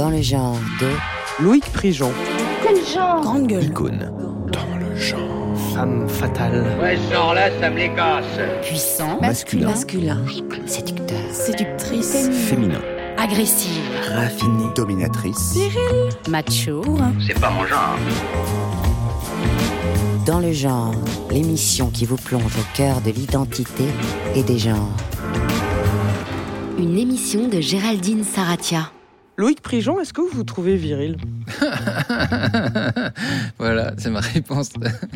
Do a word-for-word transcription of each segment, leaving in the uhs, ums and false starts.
Dans le genre de Loïc Prigent. Quel genre? Grande gueule. Icône. Dans le genre. Femme fatale. Ouais, ce genre-là, ça me les casse. Puissant. Masculin. Masculin. Séducteur. Séductrice. Féminin. Agressive. Raffiné. Dominatrice. Macho. C'est pas mon genre. Dans le genre, l'émission qui vous plonge au cœur de l'identité et des genres. Une émission de Géraldine Saratia. Loïc Prigent, est-ce que vous vous trouvez viril? Voilà, c'est ma réponse.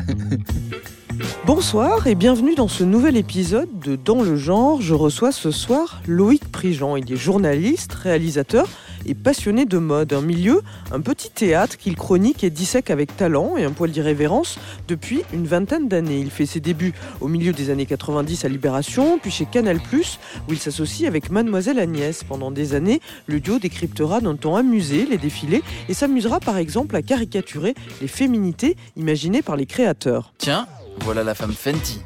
Bonsoir et bienvenue dans ce nouvel épisode de Dans le genre. Je reçois ce soir Loïc Prigent. Il est journaliste, réalisateur et passionné de mode. Un milieu, un petit théâtre qu'il chronique et dissèque avec talent et un poil d'irrévérence depuis une vingtaine d'années. Il fait ses débuts au milieu des années quatre-vingt-dix à Libération, puis chez Canal plus, où il s'associe avec Mademoiselle Agnès. Pendant des années, le duo décryptera d'un ton amusé les défilés et s'amusera par exemple à caricaturer les féminités imaginées par les créateurs. Tiens, voilà la femme Fenty.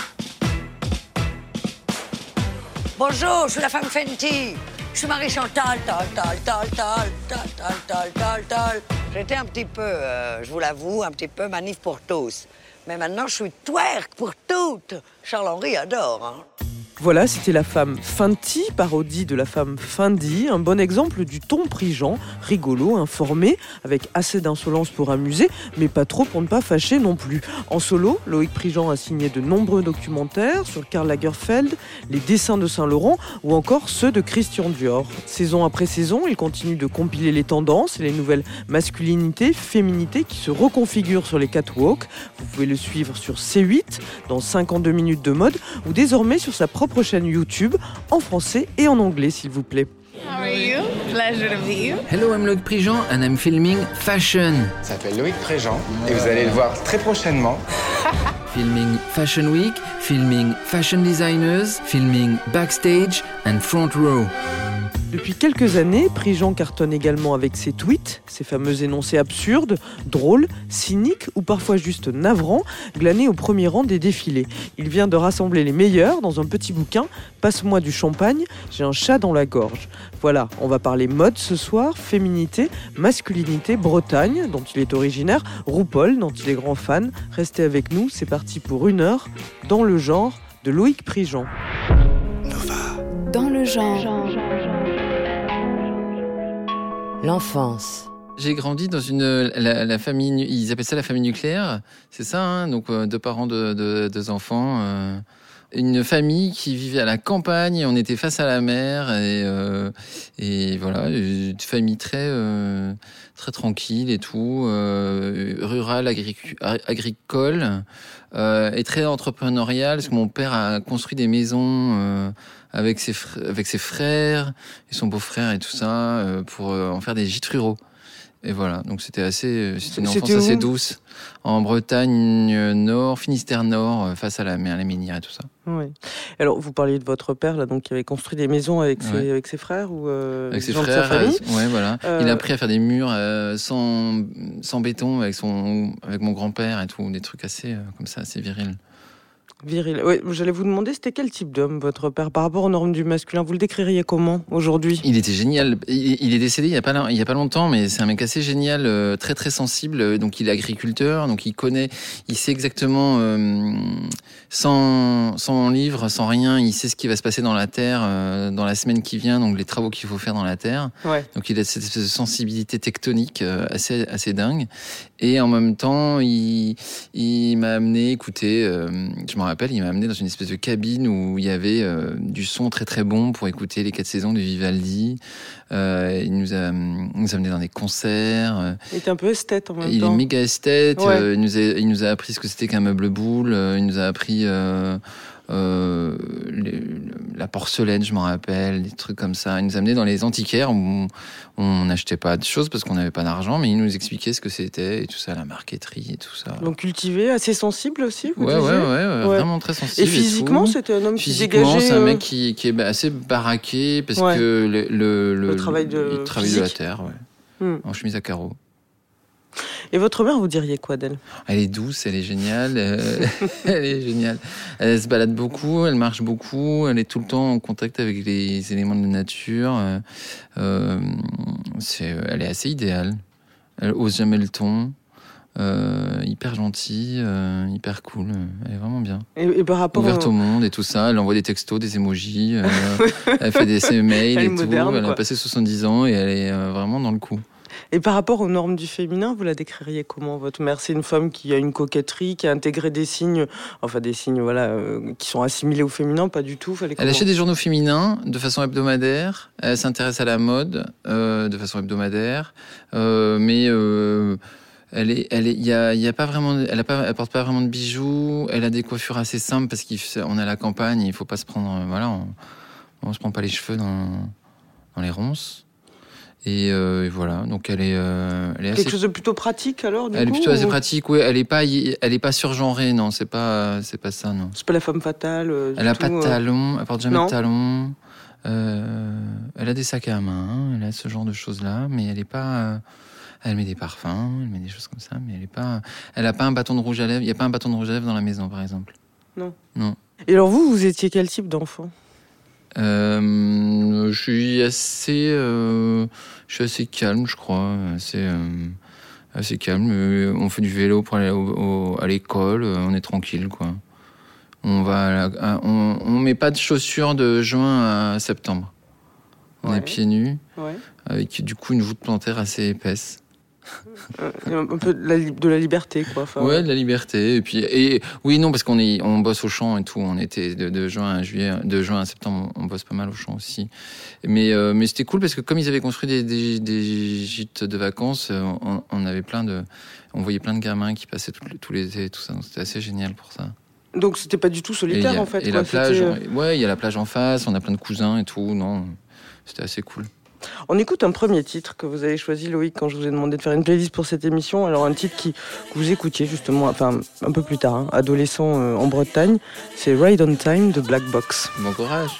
Bonjour, je suis la femme Fenty. Je suis Marie Chantal, tal, tal, tal, tal, tal, tal, tal, tal, tal. J'étais un petit peu, euh, je vous l'avoue, un petit peu manif pour tous. Mais maintenant, je suis twerk pour toutes. Charles-Henri adore, hein. Voilà, c'était la femme Fenty, parodie de la femme Fendi, un bon exemple du ton Prigent, rigolo, informé, avec assez d'insolence pour amuser, mais pas trop pour ne pas fâcher non plus. En solo, Loïc Prigent a signé de nombreux documentaires sur Karl Lagerfeld, les dessins de Saint-Laurent ou encore ceux de Christian Dior. Saison après saison, il continue de compiler les tendances et les nouvelles masculinités, féminités qui se reconfigurent sur les catwalks. Vous pouvez le suivre sur C huit, dans cinquante-deux minutes de mode, ou désormais sur sa propre chaîne YouTube, en français et en anglais, s'il vous plaît. How are you? Pleasure to meet you. Hello, I'm Loïc Prigent and I'm filming fashion. Ça s'appelle Loïc Prigent et vous allez le voir très prochainement. Filming Fashion Week, filming fashion designers, filming backstage and front row. Depuis quelques années, Prigent cartonne également avec ses tweets, ses fameux énoncés absurdes, drôles, cyniques ou parfois juste navrants, glanés au premier rang des défilés. Il vient de rassembler les meilleurs dans un petit bouquin, Passe-moi du champagne, j'ai un chat dans la gorge. Voilà, on va parler mode ce soir, féminité, masculinité, Bretagne, dont il est originaire, RuPaul, dont il est grand fan. Restez avec nous, c'est parti pour une heure, dans le genre de Loïc Prigent. Nova. Dans le genre. L'enfance. J'ai grandi dans une la, la famille, ils appellent ça la famille nucléaire, c'est ça, hein, donc euh, deux parents, deux, deux, deux enfants, euh, une famille qui vivait à la campagne. On était face à la mer et euh, et voilà, une famille très euh, très tranquille et tout, euh, rurale, agric- agricole euh, et très entrepreneuriale, parce que mon père a construit des maisons. Euh, avec ses, fr- avec ses frères et son beau-frère et tout ça, euh, pour euh, en faire des gîtes ruraux. Et voilà, donc c'était assez, c'était une enfance C'était assez où douce. En Bretagne Nord, Finistère Nord, euh, face à la mer, les minières et tout ça. Oui. Alors, vous parliez de votre père, là, donc, qui avait construit des maisons avec ses, Ouais. avec ses frères ou euh, Avec ses gens frères, de sa famille. euh, ouais, voilà. Euh, Il a appris à faire des murs euh, sans, sans béton avec, son, avec mon grand-père et tout, des trucs assez, euh, comme ça, assez virils. Viril. Oui, j'allais vous demander, c'était quel type d'homme, votre père, par rapport aux normes du masculin? Vous le décririez comment, aujourd'hui? Il était génial. Il, il est décédé il y a pas il y a pas longtemps, mais c'est un mec assez génial, euh, très très sensible. Donc il est agriculteur, donc il connaît, il sait exactement, euh, sans sans livre, sans rien, il sait ce qui va se passer dans la terre euh, dans la semaine qui vient, donc les travaux qu'il faut faire dans la terre. Ouais. Donc il a cette espèce de sensibilité tectonique euh, assez assez dingue. Et en même temps, il il m'a amené écouter. Euh, je me rappelle, il m'a amené dans une espèce de cabine où il y avait euh, du son très très bon pour écouter les quatre saisons de Vivaldi. Euh, il nous a, il nous a amené dans des concerts. Il était un peu esthète en même il temps. est méga esthète. Ouais. Euh, il, nous a, il nous a appris ce que c'était qu'un meuble boule. Euh, il nous a appris euh, euh, les, la porcelaine, je m'en rappelle, des trucs comme ça. Il nous a amené dans les antiquaires où on n'achetait pas de choses parce qu'on n'avait pas d'argent, mais il nous expliquait ce que c'était et tout ça, la marqueterie et tout ça. Donc cultivé, assez sensible aussi, vous Ouais, ouais, disiez ouais, ouais, Ouais. vraiment très sensible. Et physiquement, tout. c'était un homme qui Physiquement, dégageait... c'est un euh, mec qui, qui est assez baraqué parce Ouais. que le, le, Le travail de- il travaille de la physique. terre, ouais. Hmm. En chemise à carreaux. Et votre mère, vous diriez quoi d'elle? Elle est douce, elle est géniale, euh, elle est géniale. Elle se balade beaucoup, elle marche beaucoup, elle est tout le temps en contact avec les éléments de la nature. Euh, euh, c'est, elle est assez idéale. Elle ose jamais le ton. Euh, hyper gentille, euh, hyper cool. Elle est vraiment bien. Et, et par rapport Ouverte au... au monde et tout ça. Elle envoie des textos, des emojis. Euh, elle fait des ses mails elle et est moderne, tout. Elle quoi. a passé soixante-dix ans et elle est euh, vraiment dans le coup. Et par rapport aux normes du féminin, vous la décririez comment, votre mère? C'est une femme qui a une coquetterie, qui a intégré des signes, enfin des signes voilà, euh, qui sont assimilés au féminin, pas du tout. Fallait Elle achète des journaux féminins de façon hebdomadaire. Elle s'intéresse à la mode euh, de façon hebdomadaire. Euh, mais... Euh, Elle est, elle est, il y a, il y a pas vraiment, elle a pas, elle porte pas vraiment de bijoux. Elle a des coiffures assez simples parce qu'on est à la campagne, il faut pas se prendre, voilà, on, on se prend pas les cheveux dans, dans les ronces. Et, euh, et voilà, donc elle est, euh, elle est quelque assez, chose de plutôt pratique alors. Du elle coup, est plutôt assez ou... pratique, oui. Elle est pas, elle est pas surgenrée, non, c'est pas, c'est pas ça, non. C'est pas la femme fatale. Euh, elle a tout, pas de euh... talons, elle porte jamais non. de talons. Euh, elle a des sacs à main, elle a ce genre de choses là, mais elle est pas. Euh, Elle met des parfums, elle met des choses comme ça, mais elle est pas. Elle a pas un bâton de rouge à lèvres. Il y a pas un bâton de rouge à lèvres dans la maison, par exemple. Non. Non. Et alors vous, vous étiez quel type d'enfant? euh, Je suis assez, euh, je suis assez calme, je crois, assez, euh, assez calme. On fait du vélo pour aller au, au, à l'école, on est tranquille, quoi. On va, à la, à, on, on met pas de chaussures de juin à septembre. On ouais. est pieds nus, ouais. avec du coup une voûte plantaire assez épaisse. Un peu de la, de la liberté, quoi. Enfin, ouais, de la liberté. Et puis, et oui, non, parce qu'on est, on bosse au champ et tout. On était de, de juin à juillet, de juin à septembre, on bosse pas mal au champ aussi. Mais, euh, mais c'était cool parce que comme ils avaient construit des, des, des gîtes de vacances, on, on avait plein de, on voyait plein de gamins qui passaient tout, tout l'été et tout ça. Donc c'était assez génial pour ça. Donc c'était pas du tout solitaire a, en fait. Et quoi, la plage, c'était... ouais, il y a la plage en face. On a plein de cousins et tout. Non, c'était assez cool. On écoute un premier titre que vous avez choisi, Loïc, quand je vous ai demandé de faire une playlist pour cette émission. Alors un titre qui, que vous écoutiez justement, enfin un peu plus tard, hein, adolescent euh, en Bretagne, c'est Ride on Time de Black Box. Bon courage.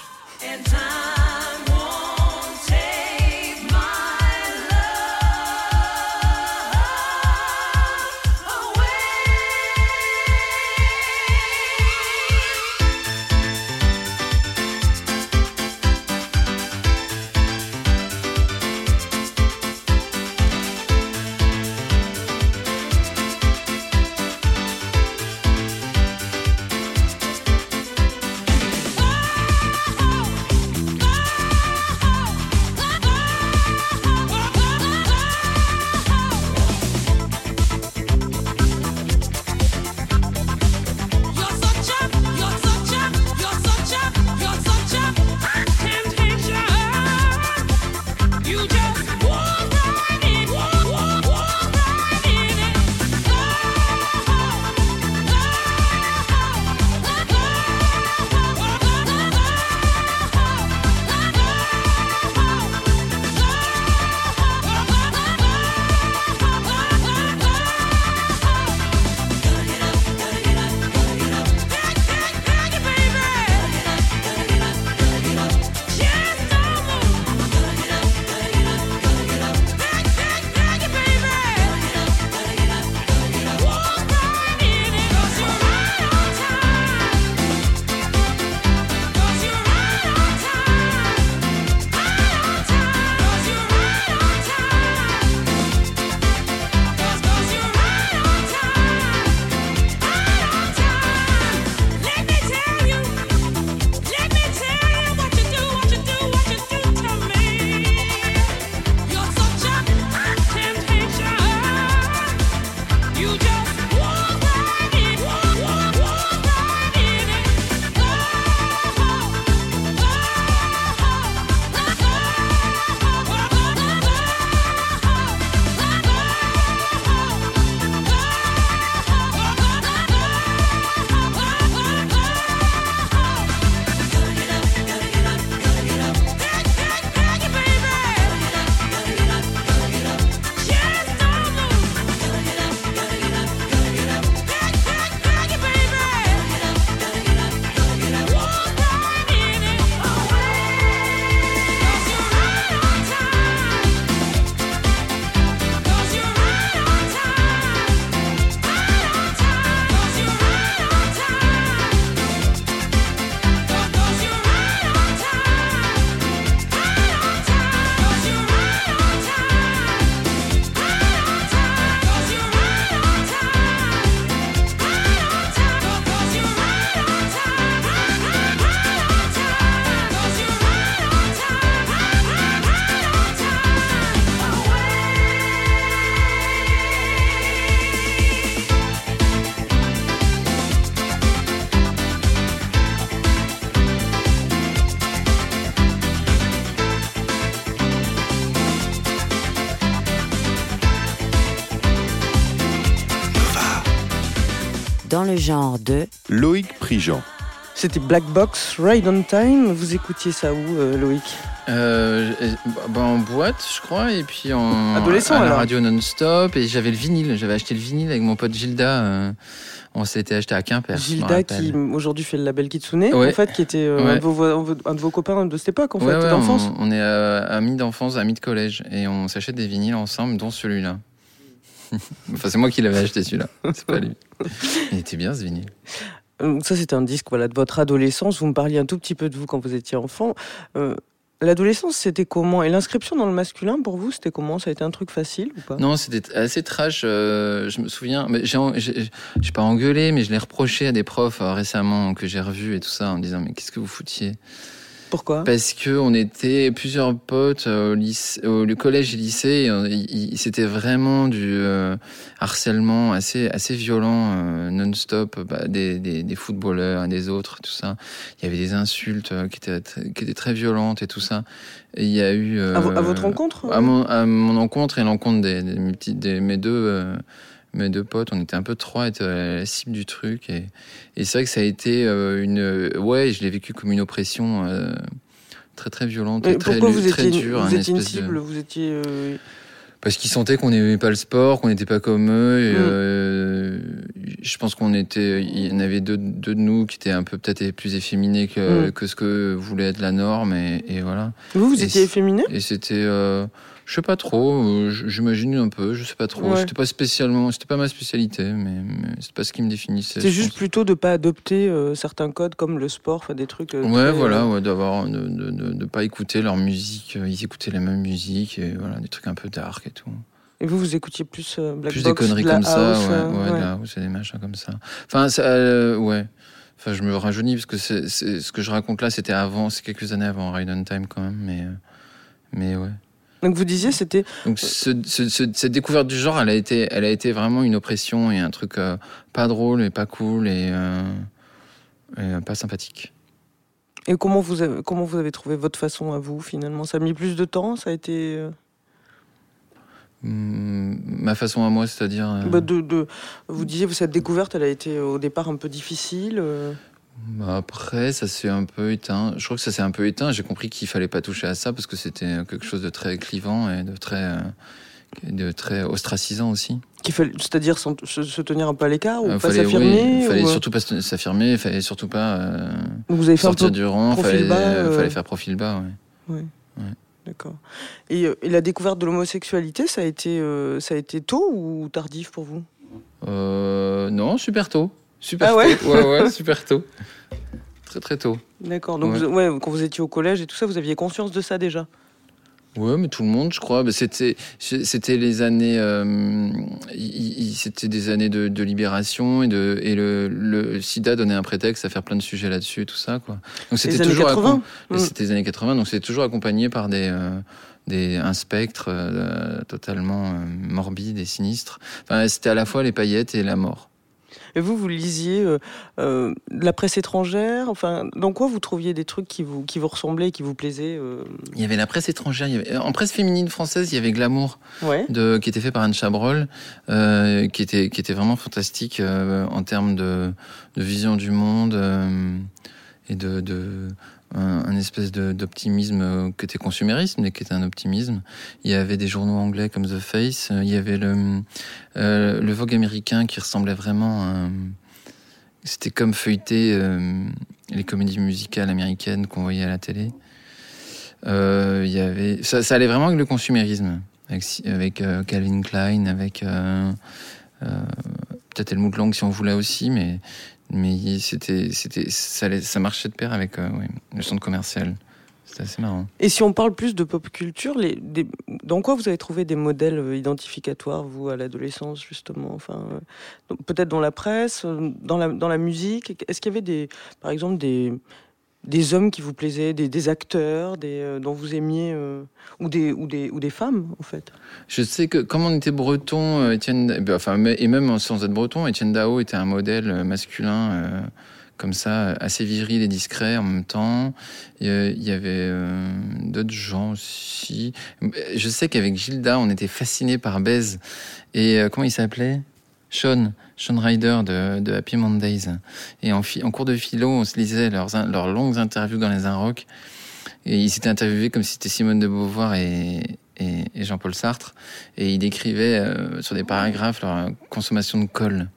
dans le genre de Loïc Prigent. C'était Black Box, Ride on Time. Vous écoutiez ça où, euh, Loïc ? Euh, bah en boîte, je crois, et puis en Adolescent, à la alors. radio non-stop. Et j'avais le vinyle, j'avais acheté le vinyle avec mon pote Gilda. Euh, on s'était acheté à Quimper. je me Gilda, rappelle. qui aujourd'hui fait le label Kitsune, Ouais. en fait, qui était euh, Ouais. un, de vos, un de vos copains de cette époque, en Ouais, fait, ouais, d'enfance. on, on est euh, amis d'enfance, amis de collège, et on s'achète des vinyles ensemble, dont celui-là. Enfin, c'est moi qui l'avais acheté celui-là. C'est pas lui. Il était bien ce vinyle. Donc ça, c'est un disque, voilà, de votre adolescence. Vous me parliez un tout petit peu de vous quand vous étiez enfant. Euh, L'adolescence, c'était comment ? Et l'inscription dans le masculin, pour vous, c'était comment ? Ça a été un truc facile ou pas ? Non, c'était assez trash. Euh, je me souviens, mais j'ai, j'ai, j'ai pas engueulé, mais je l'ai reproché à des profs euh, récemment que j'ai revus et tout ça, en disant mais qu'est-ce que vous foutiez ? Pourquoi ? Parce que on était plusieurs potes au, lycée, au le collège et lycée. Et on, il, il, c'était vraiment du euh, harcèlement assez assez violent, euh, non-stop, bah, des, des, des footballeurs et des autres, tout ça. Il y avait des insultes euh, qui étaient qui étaient très violentes et tout ça. Et il y a eu euh, à, vo- à votre rencontre ? à mon à mon encontre et l'encontre des, des, mes petits des mes deux euh, mes deux potes, on était un peu trois, étaient à la cible du truc, et, et c'est vrai que ça a été euh, une, ouais, je l'ai vécu comme une oppression euh, très très violente et Mais très, pourquoi vous très étiez, dure. vous un étiez une espèce de- cible, vous étiez... euh, Parce qu'ils sentaient qu'on n'aimait pas le sport, qu'on n'était pas comme eux. Et, Mm. euh, je pense qu'on était, il y en avait deux, deux de nous qui étaient un peu peut-être plus efféminés que, Mm. que ce que voulait être la norme, et, et voilà. Vous, vous Et étiez c'est- efféminé ? Et c'était, euh, je sais pas trop, euh, j'imagine un peu, je sais pas trop. Ouais. C'était pas spécialement, c'était pas ma spécialité, mais, mais c'est pas ce qui me définissait. C'est je juste pense. plutôt de pas adopter euh, certains codes comme le sport, enfin des trucs... euh, Ouais, très, voilà, euh, ouais, d'avoir, de, de, de, de pas écouter leur musique. euh, Ils écoutaient la même musique, et voilà, des trucs un peu dark et tout. Et vous, vous écoutiez plus euh, Black Plus des Box, conneries de la comme ça, house, ouais, euh, ouais, de la house et des machins comme ça. Enfin, ça, euh, ouais. Enfin, je me rajeunis parce que c'est, c'est, ce que je raconte là, c'était avant, c'est quelques années avant Ride on Time quand même, mais, euh, mais ouais. Donc vous disiez, c'était... Donc ce, ce, ce, cette découverte du genre, elle a été, elle a été vraiment une oppression et un truc euh, pas drôle et pas cool et, euh, et euh, pas sympathique. Et comment vous, avez, comment vous avez trouvé votre façon à vous, finalement ? Ça a mis plus de temps ? Ça a été... euh, Hum, ma façon à moi, c'est-à-dire. euh, bah, de, de, vous disiez, cette découverte, elle a été euh, au départ un peu difficile. euh, Bah après, ça s'est un peu éteint. Je crois que ça s'est un peu éteint. J'ai compris qu'il fallait pas toucher à ça parce que c'était quelque chose de très clivant et de très, euh, de très ostracisant aussi. qu'il fallait, c'est-à-dire s'en- se, se tenir un peu à l'écart ou Euh, pas fallait, s'affirmer oui, fallait ou, euh, surtout pas se- s'affirmer. Fallait surtout pas euh, Donc vous avez fait un sortir peu du rang. profil Fallait, bas, euh, euh, fallait faire profil bas. Ouais. Ouais. D'accord. Et, euh, et la découverte de l'homosexualité, ça a été, euh, ça a été tôt ou tardif pour vous ? Euh, non, super tôt. Super Ah ouais tôt. Ouais, ouais, super tôt. Très très tôt. D'accord. Donc Ouais. vous- ouais, quand vous étiez au collège et tout ça, vous aviez conscience de ça déjà ? Ouais, mais tout le monde, je crois. Bah, c'était, c'était les années, euh, il- il- c'était des années de, de libération et de, et le, le SIDA donnait un prétexte à faire plein de sujets là-dessus et tout ça, quoi. Donc c'était Les années toujours, quatre-vingts accom- Mm. c'était les années quatre-vingts, donc c'était toujours accompagné par des, euh, des, un spectre euh, totalement euh, morbide et sinistre. Enfin, c'était à la fois les paillettes et la mort. Et vous, vous lisiez euh, euh, de la presse étrangère. Enfin, dans quoi vous trouviez des trucs qui vous, qui vous ressemblaient, qui vous plaisaient euh, Il y avait la presse étrangère, il y avait, en presse féminine française, il y avait Glamour. Ouais. De, qui était fait par Anne Chabrol, euh, qui était qui était vraiment fantastique euh, en termes de, de vision du monde euh, et de, de un, un espèce de, d'optimisme euh, qui était consumériste, mais qui était un optimisme. Il y avait des journaux anglais comme The Face, euh, il y avait le euh, le Vogue américain qui ressemblait vraiment à, c'était comme feuilleter euh, les comédies musicales américaines qu'on voyait à la télé. Euh, il y avait ça, ça allait vraiment avec le consumérisme. Avec, avec euh, Calvin Klein, avec euh, euh, peut-être Helmut Lang si on voulait aussi, mais mais c'était c'était ça, allait, ça marchait de pair avec euh, ouais, le centre commercial. C'était assez marrant. Et si on parle plus de pop culture, les, des, dans quoi vous avez trouvé des modèles euh, identificatoires, vous, à l'adolescence, justement, enfin, euh, donc, peut-être dans la presse, euh, dans la, dans la musique. Est-ce qu'il y avait, des, par exemple, des, des hommes qui vous plaisaient, des, des acteurs des, euh, dont vous aimiez, euh, ou, des, ou, des, ou des femmes, en fait? Je sais que, comme on était breton, euh, Étienne, ben, enfin, et même sans être breton, Étienne Dao était un modèle masculin, euh, comme ça, assez viril et discret en même temps. Il y avait euh, d'autres gens aussi. Je sais qu'avec Gilda, on était fascinés par Baise. Et euh, comment il s'appelait ? Sean, Sean Ryder de, de Happy Mondays. Et en, fi, en cours de philo, on se lisait leurs, leurs longues interviews dans les Inrocks. Et ils s'étaient interviewés comme si c'était Simone de Beauvoir et, et, et Jean-Paul Sartre. Et ils décrivaient euh, sur des paragraphes leur consommation de colle.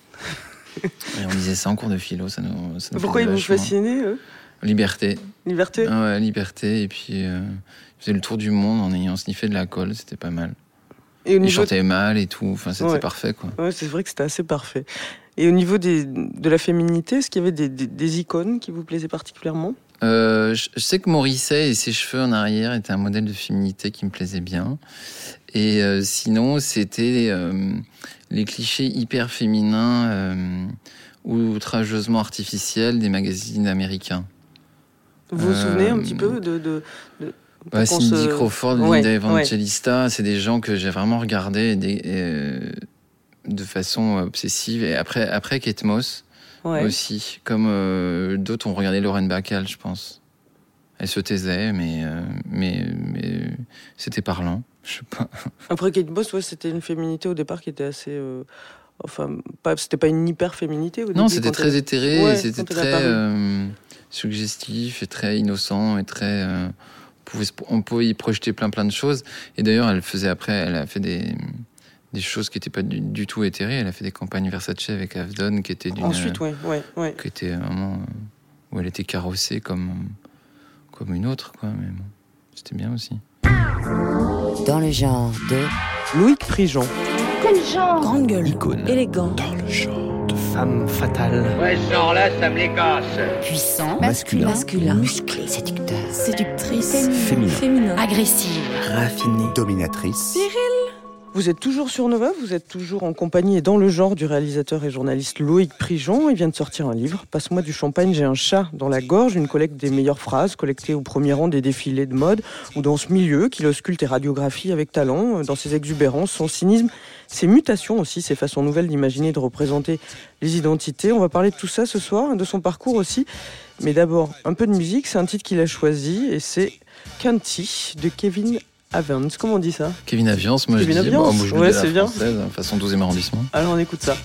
Et on lisait ça en cours de philo. Ça nous, ça nous Pourquoi ils vous vachement. fascinaient, eux ? Liberté. Liberté ? Ah ouais, liberté. Et puis, euh, ils faisaient le tour du monde en ayant sniffé de la colle. C'était pas mal. Et au niveau Ils chantaient mal et tout. Enfin, c'était ouais. parfait, quoi. Ouais, c'est vrai que c'était assez parfait. Et au niveau des, de la féminité, est-ce qu'il y avait des, des, des icônes qui vous plaisaient particulièrement ? euh, je, je sais que Morrissey et ses cheveux en arrière étaient un modèle de féminité qui me plaisait bien. Et euh, sinon, c'était euh, les clichés hyper féminins euh, ou outrageusement artificiels des magazines américains. Vous vous Euh, souvenez un petit peu de... de, de... Ouais, qu'on Cindy se... Crawford, ouais, Linda Evangelista, ouais. c'est des gens que j'ai vraiment regardés des, euh, de façon obsessive. Et après, après Kate Moss ouais. aussi, comme euh, d'autres ont regardé Lauren Bacall, je pense. Elle se taisait, mais, euh, mais, mais c'était parlant. Je sais pas. Après Kate Moss, ouais, c'était une féminité au départ qui était assez... Euh... Enfin, pas, c'était pas une hyper-féminité au début. Non, c'était très elle... éthéré, ouais, c'était très euh, suggestif et très innocent et très... Euh, on, pouvait, on pouvait y projeter plein plein de choses. Et d'ailleurs, elle faisait après, elle a fait des, des choses qui n'étaient pas du, du tout éthérées. Elle a fait des campagnes Versace avec Avdon qui étaient d'une... Ensuite, ouais, ouais, ouais. Qui était vraiment... Euh, où elle était carrossée comme, comme une autre, quoi. Mais bon, c'était bien aussi. Dans le genre de... Loïc Prigent. Quel genre? Grande gueule, Icône. élégant. Dans le genre de femme fatale. Ouais, ce genre-là, ça me les casse. Puissant, Masculin. Masculin. musclé, séducteur, Séductrice. Féminin. Féminin. agressif. Raffinée. Dominatrice. Vous êtes toujours sur Nova, vous êtes toujours en compagnie et dans le genre du réalisateur et journaliste Loïc Prigent. Il vient de sortir un livre, Passe-moi du champagne, j'ai un chat dans la gorge, une collecte des meilleures phrases collectées au premier rang des défilés de mode ou dans ce milieu qu'il ausculte et radiographie avec talent, dans ses exubérances, son cynisme, ses mutations aussi, ses façons nouvelles d'imaginer et de représenter les identités. On va parler de tout ça ce soir, de son parcours aussi. Mais d'abord, un peu de musique, c'est un titre qu'il a choisi et c'est Canty de Kevin Avance, comment on dit ça? Kevin Aviance, moi Kevin je dis, Aviance, bon, moi, je le ouais, dis à c'est la bien. française, façon douzième arrondissement. Alors on écoute ça.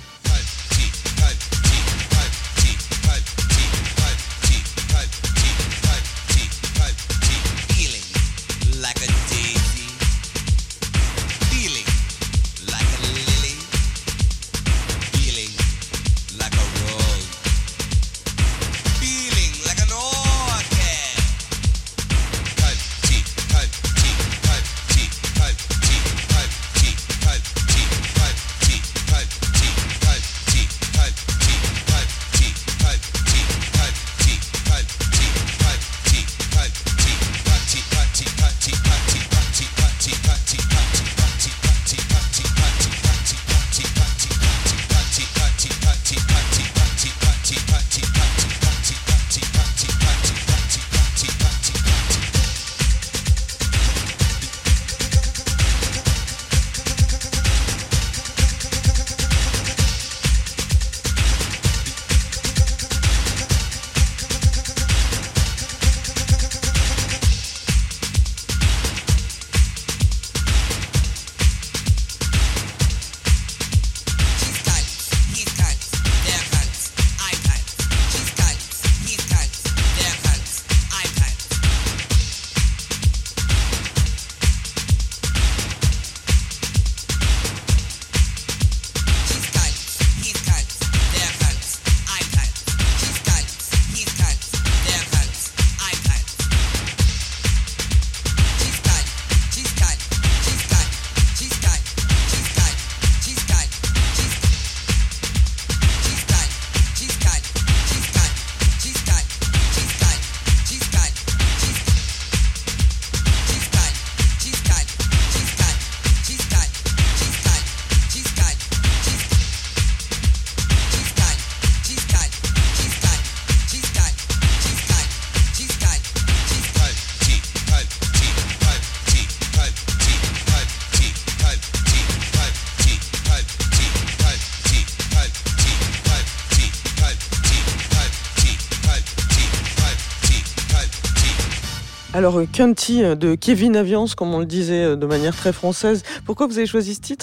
Alors, Canty de Kevin Aviance, comme on le disait de manière très française. Pourquoi vous avez choisi ce titre, Loïc ?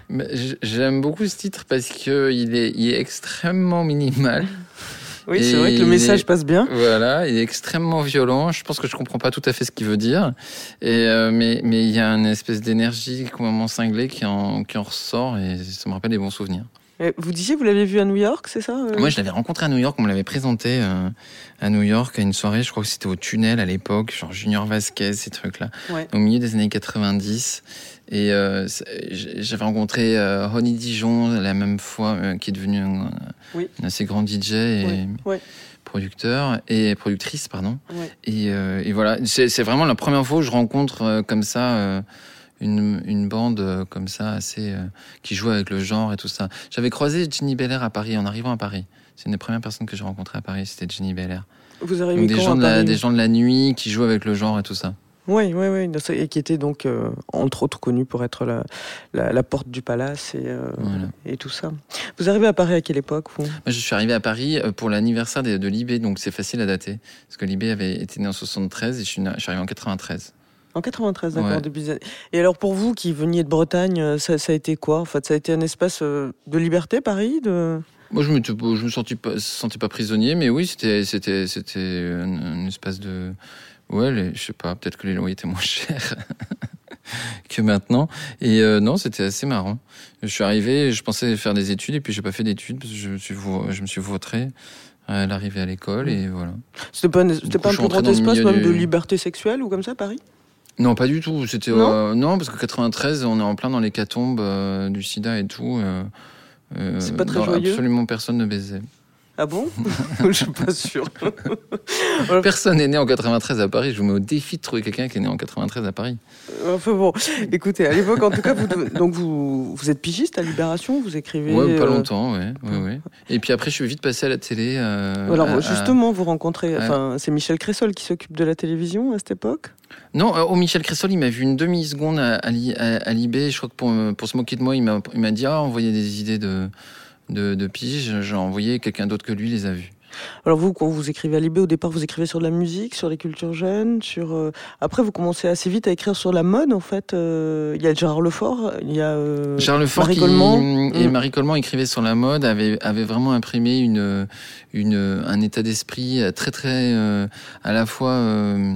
J'aime beaucoup ce titre parce qu'il est, il est extrêmement minimal. Oui, c'est vrai que le message est, passe bien. Voilà, il est extrêmement violent. Je pense que je comprends pas tout à fait ce qu'il veut dire. Et euh, mais mais il y a une espèce d'énergie complètement cinglée qui en qui en ressort et ça me rappelle des bons souvenirs. Et vous disiez, vous l'avez vu à New York, c'est ça euh... Moi, je l'avais rencontré à New York. On me l'avait présenté euh, à New York à une soirée. Je crois que c'était au Tunnel à l'époque, genre Junior Vasquez, ces trucs-là, ouais. Au milieu des années quatre-vingt-dix. Et euh, j'avais rencontré euh, Ronnie Dijon la même fois, euh, qui est devenu un, oui. un assez grand D J et oui. Oui. producteur et productrice, pardon. Oui. Et, euh, et voilà, c'est, c'est vraiment la première fois où je rencontre euh, comme ça. Euh, Une, une bande euh, comme ça, assez euh, qui joue avec le genre et tout ça. J'avais croisé Jenny Belair à Paris en arrivant à Paris. C'est une des premières personnes que j'ai rencontrées à Paris, c'était Jenny Belair. Vous arrivez donc, des quand gens à de Paris la, des gens de la nuit qui jouent avec le genre et tout ça. Oui, oui, oui, et qui était donc euh, entre autres connu pour être la, la, la porte du palace et, euh, voilà. et tout ça. Vous arrivez à Paris à quelle époque vous ? Moi, je suis arrivé à Paris pour l'anniversaire de, de Libé, donc c'est facile à dater parce que Libé avait été né en soixante-treize et je suis, je suis arrivé en quatre-vingt-treize. En quatre-vingt-treize, d'accord, ouais. début des années. Et alors pour vous qui veniez de Bretagne, ça, ça a été quoi ? En fait, ça a été un espace de liberté, Paris de... Moi, je me, je me sentais pas, sentais pas prisonnier, mais oui, c'était, c'était, c'était un, un espace de... Ouais, les, je sais pas, peut-être que les loyers étaient moins chers que maintenant. Et euh, non, c'était assez marrant. Je suis arrivé, je pensais faire des études, et puis j'ai pas fait d'études, parce que je me suis, je me suis vautré à l'arrivée à l'école, et voilà. C'était pas, c'était coup, pas un plus grand espace, même du... de liberté sexuelle, ou comme ça, Paris ? Non, pas du tout. C'était non, euh, non parce que quatre-vingt-treize, on est en plein dans l'hécatombe euh, du sida et tout. Euh, euh, c'est pas très joyeux. Absolument personne ne baisait. Ah bon ? Je suis pas sûr. Personne n'est né en quatre-vingt-treize à Paris. Je vous mets au défi de trouver quelqu'un qui est né en quatre-vingt-treize à Paris. Enfin bon, écoutez, à l'époque, en tout cas, vous, donc vous, vous êtes pigiste à Libération, vous écrivez... Ouais, pas euh... longtemps, ouais, ouais, ouais. Et puis après, je suis vite passé à la télé. Euh, Alors à, justement, vous rencontrez... à... Enfin, c'est Michel Cressol qui s'occupe de la télévision à cette époque ? Non, euh, oh, Michel Cressol, il m'a vu une demi-seconde à, à, à, à Libé. Je crois que pour, pour se moquer de moi, il m'a, il m'a dit « Ah, envoyez des idées de... » De, de pige, j'ai envoyé, quelqu'un d'autre que lui les a vus. Alors vous, quand vous écrivez à Libé, au départ, vous écrivez sur de la musique, sur les cultures jeunes, sur... Euh... Après, vous commencez assez vite à écrire sur la mode, en fait. Euh... Il y a Gérard Lefort, il y a euh... Gérard Lefort Marie qui... Coleman. Et mmh. Marie Coleman écrivait sur la mode, avait, avait vraiment imprimé une, une, un état d'esprit très, très... Euh, à la fois... Euh,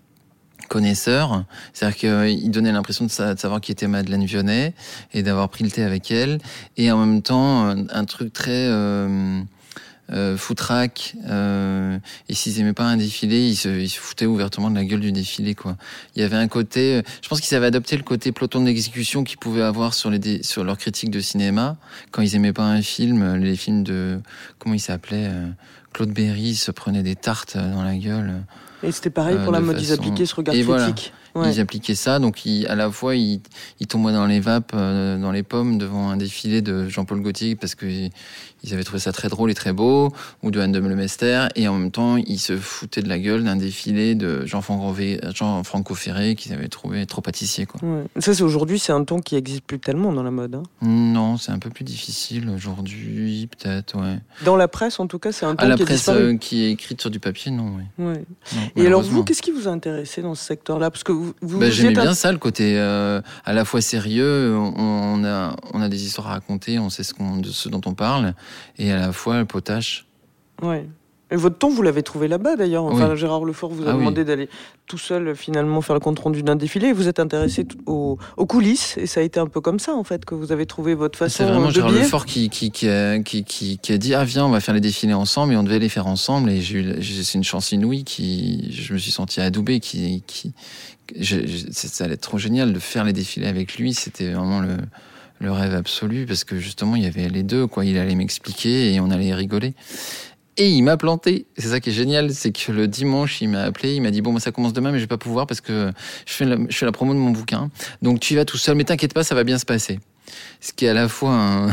connaisseur, c'est-à-dire qu'il donnait l'impression de savoir qui était Madeleine Vionnet et d'avoir pris le thé avec elle, et en même temps un truc très euh, euh, foutraque, euh, et s'ils aimaient pas un défilé, ils se, ils se foutaient ouvertement de la gueule du défilé, quoi. Il y avait un côté, je pense qu'ils avaient adopté le côté peloton d'exécution qu'ils pouvaient avoir sur, les dé, sur leurs critiques de cinéma, quand ils aimaient pas un film, les films de, comment il s'appelait, euh, Claude Berry se prenait des tartes dans la gueule. Et c'était pareil pour euh, la mode, façon... ils appliquaient ce regard et critique. Voilà. Ouais. Ils appliquaient ça, donc ils, à la fois ils, ils tombaient dans les vapes, euh, dans les pommes devant un défilé de Jean-Paul Gaultier parce qu'ils ils avaient trouvé ça très drôle et très beau, ou de Anne de Meulemeester, et en même temps ils se foutaient de la gueule d'un défilé de Jean-Franco Ferré qu'ils avaient trouvé trop pâtissier, quoi. Ouais. Ça, c'est aujourd'hui, c'est un ton qui n'existe plus tellement dans la mode. Hein. Non, c'est un peu plus difficile aujourd'hui, peut-être, ouais. Dans la presse, en tout cas, c'est un ton à la qui presse a disparu. Euh, qui est écrite sur du papier, non, oui. Ouais. Non, et alors vous, qu'est-ce qui vous a intéressé dans ce secteur-là ? Parce que vous, vous bah, j'aimais un... bien ça, le côté euh, à la fois sérieux. On, on a, on a des histoires à raconter, on sait ce, qu'on, de ce dont on parle, et à la fois le potache. Ouais. Et votre ton, vous l'avez trouvé là-bas d'ailleurs. Enfin, oui. Gérard Lefort vous a ah, demandé oui. d'aller tout seul finalement faire le compte-rendu d'un défilé. Et vous êtes intéressé aux, aux coulisses. Et ça a été un peu comme ça en fait que vous avez trouvé votre façon. C'est vraiment de Gérard biais. Lefort qui qui qui a, qui, qui qui a dit ah viens on va faire les défilés ensemble et on devait les faire ensemble et j'ai eu, c'est une chance inouïe qui je me suis senti adoubé qui qui je, je, ça allait être trop génial de faire les défilés avec lui. C'était vraiment le le rêve absolu parce que justement il y avait les deux quoi. Il allait m'expliquer et on allait rigoler. Et il m'a planté. C'est ça qui est génial, c'est que le dimanche, il m'a appelé, il m'a dit bon, bah, ça commence demain, mais je vais pas pouvoir parce que je fais la, je fais la promo de mon bouquin. Donc tu y vas tout seul, mais t'inquiète pas, ça va bien se passer. Ce qui est à la fois un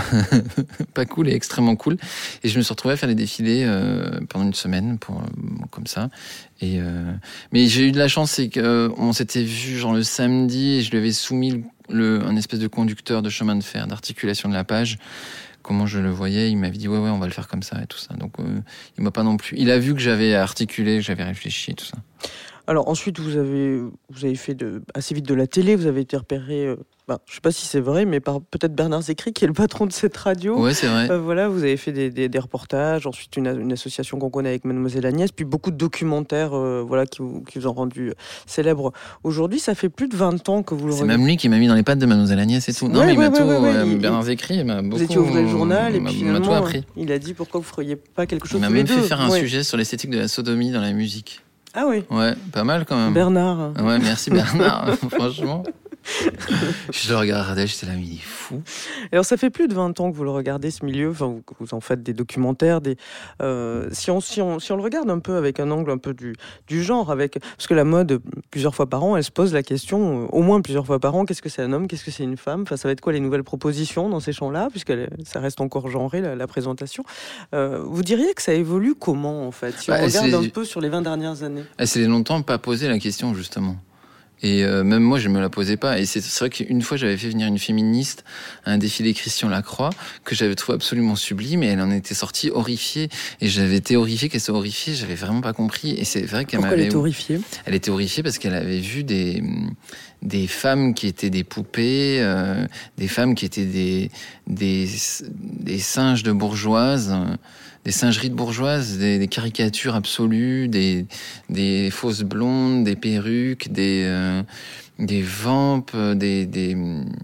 pas cool et extrêmement cool. Et je me suis retrouvé à faire des défilés euh, pendant une semaine, pour, comme ça. Et euh... mais j'ai eu de la chance, c'est qu'on s'était vu genre le samedi et je lui avais soumis le, un espèce de conducteur de chemin de fer, d'articulation de la page. Comment je le voyais, il m'avait dit ouais ouais on va le faire comme ça et tout ça. Donc euh, il m'a pas non plus. Il a vu que j'avais articulé, que j'avais réfléchi et tout ça. Alors ensuite, vous avez, vous avez fait de, assez vite de la télé, vous avez été repéré, euh, ben, je ne sais pas si c'est vrai, mais par peut-être Bernard Zécry, qui est le patron de cette radio. Ouais, c'est vrai. Euh, voilà, vous avez fait des, des, des reportages, ensuite une, une association qu'on connaît avec Mademoiselle Agnès, puis beaucoup de documentaires euh, voilà, qui, vous, qui vous ont rendu célèbre. Aujourd'hui, ça fait plus de vingt ans que vous le C'est regardez. même lui qui m'a mis dans les pattes de Mademoiselle Agnès et tout. Ouais, non, mais il ouais, m'a ouais, tout. ouais, ouais, euh, il- Bernard Zécry, il m'a beaucoup. Vous étiez ouvrier le journal, et m'a- puis m'a tout finalement, appris. il a dit pourquoi vous ne feriez pas quelque chose Il m'a tous les même fait deux. faire un Ouais. sujet sur l'esthétique de la sodomie dans la musique. Ah oui, Ouais, pas mal quand même. Bernard. Ouais, merci Bernard, franchement. Je le regardais, j'étais là, mais il est fou. Alors ça fait plus de vingt ans que vous le regardez, ce milieu, enfin, vous, vous en faites des documentaires, des, euh, si, on, si, on, si on le regarde un peu avec un angle un peu du, du genre, avec, parce que la mode, plusieurs fois par an, elle se pose la question, euh, au moins plusieurs fois par an, qu'est-ce que c'est un homme, qu'est-ce que c'est une femme, enfin, ça va être quoi les nouvelles propositions dans ces champs-là, puisque ça reste encore genré, la, la présentation. Euh, vous diriez que ça évolue comment, en fait, si on Bah, regarde c'est- un peu sur les vingt dernières années? Elle s'est longtemps pas posé la question, justement. Et euh, même moi, je me la posais pas. Et c'est, c'est vrai qu'une fois, j'avais fait venir une féministe à un défilé Christian Lacroix, que j'avais trouvé absolument sublime, et elle en était sortie horrifiée. Et j'avais été horrifiée qu'elle soit horrifiée, j'avais vraiment pas compris. Et c'est vrai qu'elle Pourquoi m'avait... elle est horrifiée? Elle était horrifiée parce qu'elle avait vu des, des femmes qui étaient des poupées, euh, des femmes qui étaient des, des, des singes de bourgeoises, euh, des singeries de bourgeoises, des, des caricatures absolues, des, des fausses blondes, des perruques, des, euh, des vampes, des, des,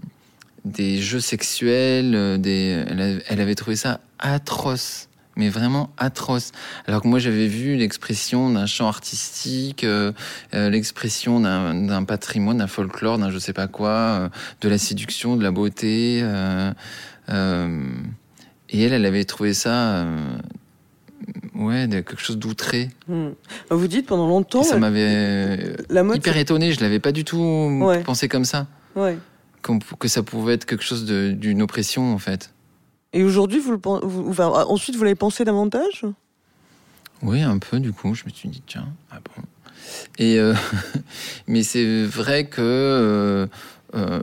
des jeux sexuels. Des, elle, elle avait trouvé ça atroce. Mais vraiment atroce. Alors que moi, j'avais vu l'expression d'un chant artistique, euh, euh, l'expression d'un, d'un patrimoine, d'un folklore, d'un je sais pas quoi, euh, de la séduction, de la beauté. Euh, euh, et elle, elle avait trouvé ça, euh, ouais, de, quelque chose d'outré. Hmm. Vous dites pendant longtemps... Et ça m'avait la mode, hyper c'est- étonné. Je l'avais pas du tout Ouais. pensé comme ça. Ouais. Qu'on- Que ça pouvait être quelque chose de, d'une oppression, en fait. Et aujourd'hui, vous le pen- vous, enfin, ensuite, vous l'avez pensé davantage? Oui, un peu, du coup. Je me suis dit, tiens, ah bon. Et euh, mais c'est vrai que euh, euh,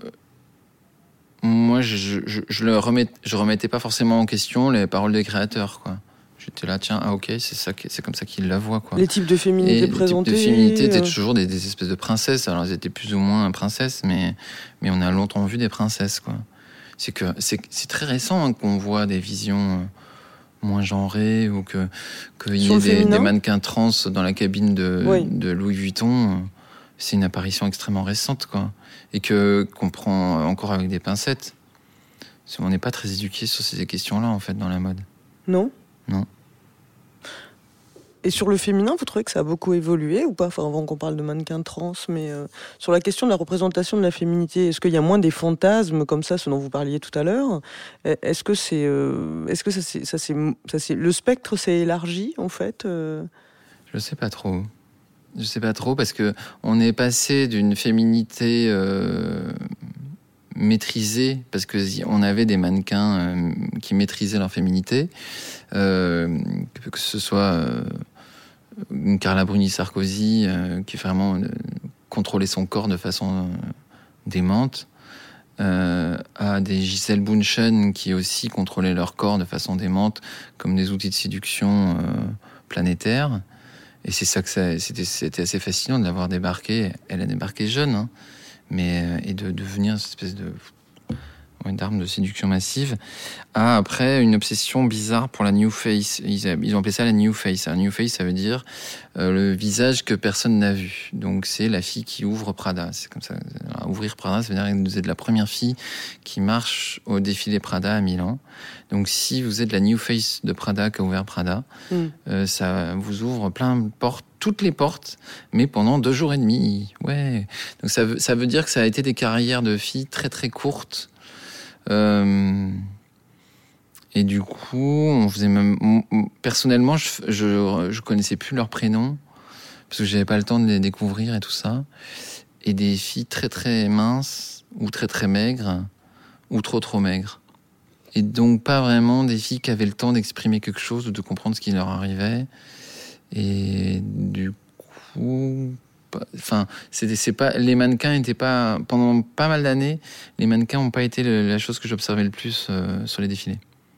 moi, je, je, je le remets, je remettais pas forcément en question les paroles des créateurs, quoi. J'étais là, tiens, ah ok, c'est ça, c'est comme ça qu'ils la voient, quoi. Les types de féminité Et les types présentés. de féminité étaient euh, toujours des, des espèces de princesses. Alors, elles étaient plus ou moins princesses, mais, mais on a longtemps vu des princesses, quoi. C'est que c'est, c'est très récent hein, qu'on voit des visions euh, moins genrées ou que qu'il y Sur ait le des, féminin des mannequins trans dans la cabine de, Oui. de Louis Vuitton. C'est une apparition extrêmement récente, quoi. Et que, qu'on prend encore avec des pincettes. Parce qu'on n'est pas très éduqué sur ces questions-là, en fait, dans la mode. Non. Non. Et sur le féminin, vous trouvez que ça a beaucoup évolué ou pas? Enfin, avant qu'on parle de mannequins trans, mais euh, sur la question de la représentation de la féminité, est-ce qu'il y a moins des fantasmes comme ça, ce dont vous parliez tout à l'heure? Est-ce que c'est, euh, est-ce que ça, c'est, ça, c'est, ça, c'est, le spectre s'est élargi en fait euh... Je sais pas trop. Je sais pas trop parce que on est passé d'une féminité euh, maîtrisée parce que on avait des mannequins euh, qui maîtrisaient leur féminité, euh, que ce soit euh, Carla Bruni Sarkozy euh, qui vraiment euh, contrôlait son corps de façon euh, démente, euh, à des Gisèle Bündchen qui aussi contrôlaient leur corps de façon démente comme des outils de séduction euh, planétaires. Et c'est ça que ça, c'était, c'était assez fascinant de l'avoir débarqué. Elle a débarqué jeune, hein, mais et de devenir cette espèce de une arme de séduction massive. À après une obsession bizarre pour la new face. Ils, ils ont appelé ça la new face. Un new face, ça veut dire euh, le visage que personne n'a vu. Donc c'est la fille qui ouvre Prada. C'est comme ça. Alors, ouvrir Prada, ça veut dire que vous êtes la première fille qui marche au défilé Prada à Milan. Donc si vous êtes la new face de Prada qui a ouvert Prada, mm. euh, ça vous ouvre plein de portes, toutes les portes, mais pendant deux jours et demi. Ouais. Donc ça veut, ça veut dire que ça a été des carrières de filles très très courtes. Euh, et du coup, on faisait même. Personnellement, je, je, je connaissais plus leurs prénoms parce que j'avais pas le temps de les découvrir et tout ça. Et des filles très très minces ou très très maigres ou trop trop maigres. Et donc pas vraiment des filles qui avaient le temps d'exprimer quelque chose ou de comprendre ce qui leur arrivait. Et du coup. Enfin, c'est, c'est pas, les mannequins étaient pas, pendant pas mal d'années, les mannequins n'ont pas été le, la chose que j'observais le plus euh, sur les défilés.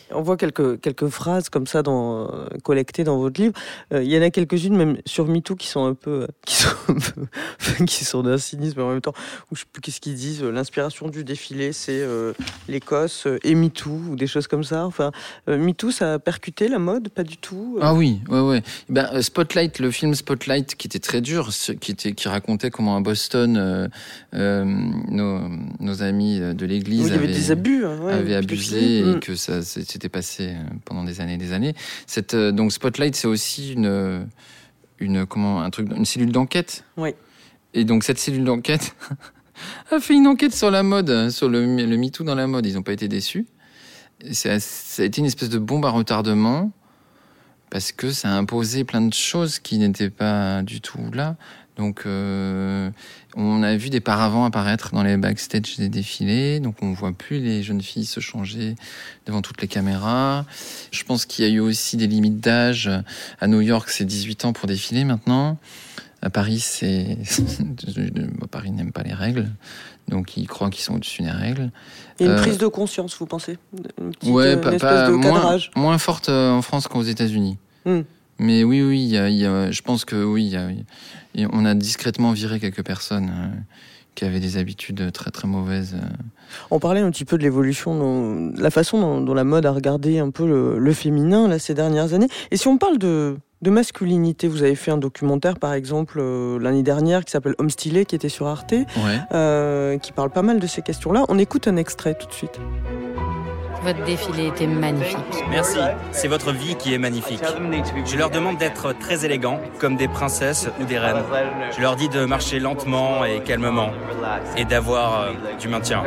On voit quelques, quelques phrases comme ça dans, euh, collectées dans votre livre. Euh, il y en a quelques-unes, même sur MeToo, qui sont un peu, qui sont, un peu, qui sont d'un cynisme, mais en même temps, où je sais plus qu'est-ce qu'ils disent. L'inspiration du défilé, c'est euh, l'Écosse et MeToo, ou des choses comme ça. Enfin, euh, MeToo, ça a percuté la mode, pas du tout. Euh... Ah oui, ouais, ouais. Ben, Spotlight, le film Spotlight, qui était très dur, qui était, qui racontait comment à Boston, euh, euh, nos, nos amis de l'église oui, il y avait avaient, des abus, hein, ouais, avaient abusé et mmh. que ça s'était passé pendant des années et des années. Cette, donc Spotlight, c'est aussi une, une, comment, un truc, une cellule d'enquête. Oui. Et donc cette cellule d'enquête a fait une enquête sur la mode, sur le, le MeToo dans la mode. Ils n'ont pas été déçus. C'est, ça a été une espèce de bombe à retardement parce que ça a imposé plein de choses qui n'étaient pas du tout là. Donc, euh, on a vu des paravents apparaître dans les backstage des défilés. Donc, on voit plus les jeunes filles se changer devant toutes les caméras. Je pense qu'il y a eu aussi des limites d'âge. À New York, c'est dix-huit ans pour défiler maintenant. À Paris, c'est Paris n'aime pas les règles, donc ils croient qu'ils sont au-dessus des règles. Il y a une euh... prise de conscience, vous pensez? Une petite, ouais, une pas, espèce pas de moins, cadrage. moins forte en France qu'aux États-Unis. Mm. Mais oui, oui, il y a, il y a, je pense que oui, il y a, il y a, on a discrètement viré quelques personnes euh, qui avaient des habitudes très très mauvaises. On parlait un petit peu de l'évolution, dont, la façon dont, dont la mode a regardé un peu le, le féminin là, ces dernières années. Et si on parle de, de masculinité, vous avez fait un documentaire par exemple euh, l'année dernière qui s'appelle Homme stylé, qui était sur Arte, ouais. euh, qui parle pas mal de ces questions-là. On écoute un extrait tout de suite. Votre défilé était magnifique. Merci, c'est votre vie qui est magnifique. Je leur demande d'être très élégants, comme des princesses ou des reines. Je leur dis de marcher lentement et calmement, et d'avoir euh, du maintien.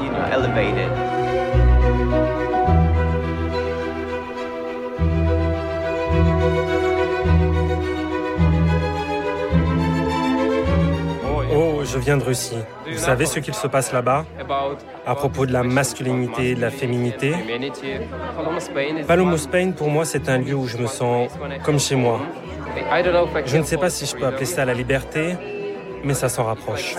Oh, je viens de Russie. Vous savez ce qu'il se passe là-bas à propos de la masculinité et de la féminité? Palomo Spain, pour moi, c'est un lieu où je me sens comme chez moi. Je ne sais pas si je peux appeler ça la liberté, mais ça s'en rapproche.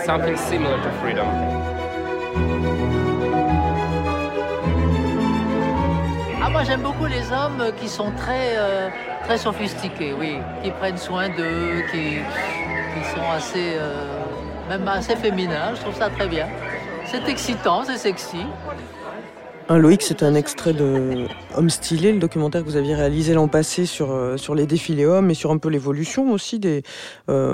Ah, moi, j'aime beaucoup les hommes qui sont très, euh, très sophistiqués, oui, qui prennent soin d'eux, qui, qui sont assez... Euh... même assez féminin, je trouve ça très bien. C'est excitant, c'est sexy. Hein, Loïc, c'est un extrait de Homme stylé, le documentaire que vous aviez réalisé l'an passé sur, euh, sur les défilés hommes et sur un peu l'évolution aussi des, euh,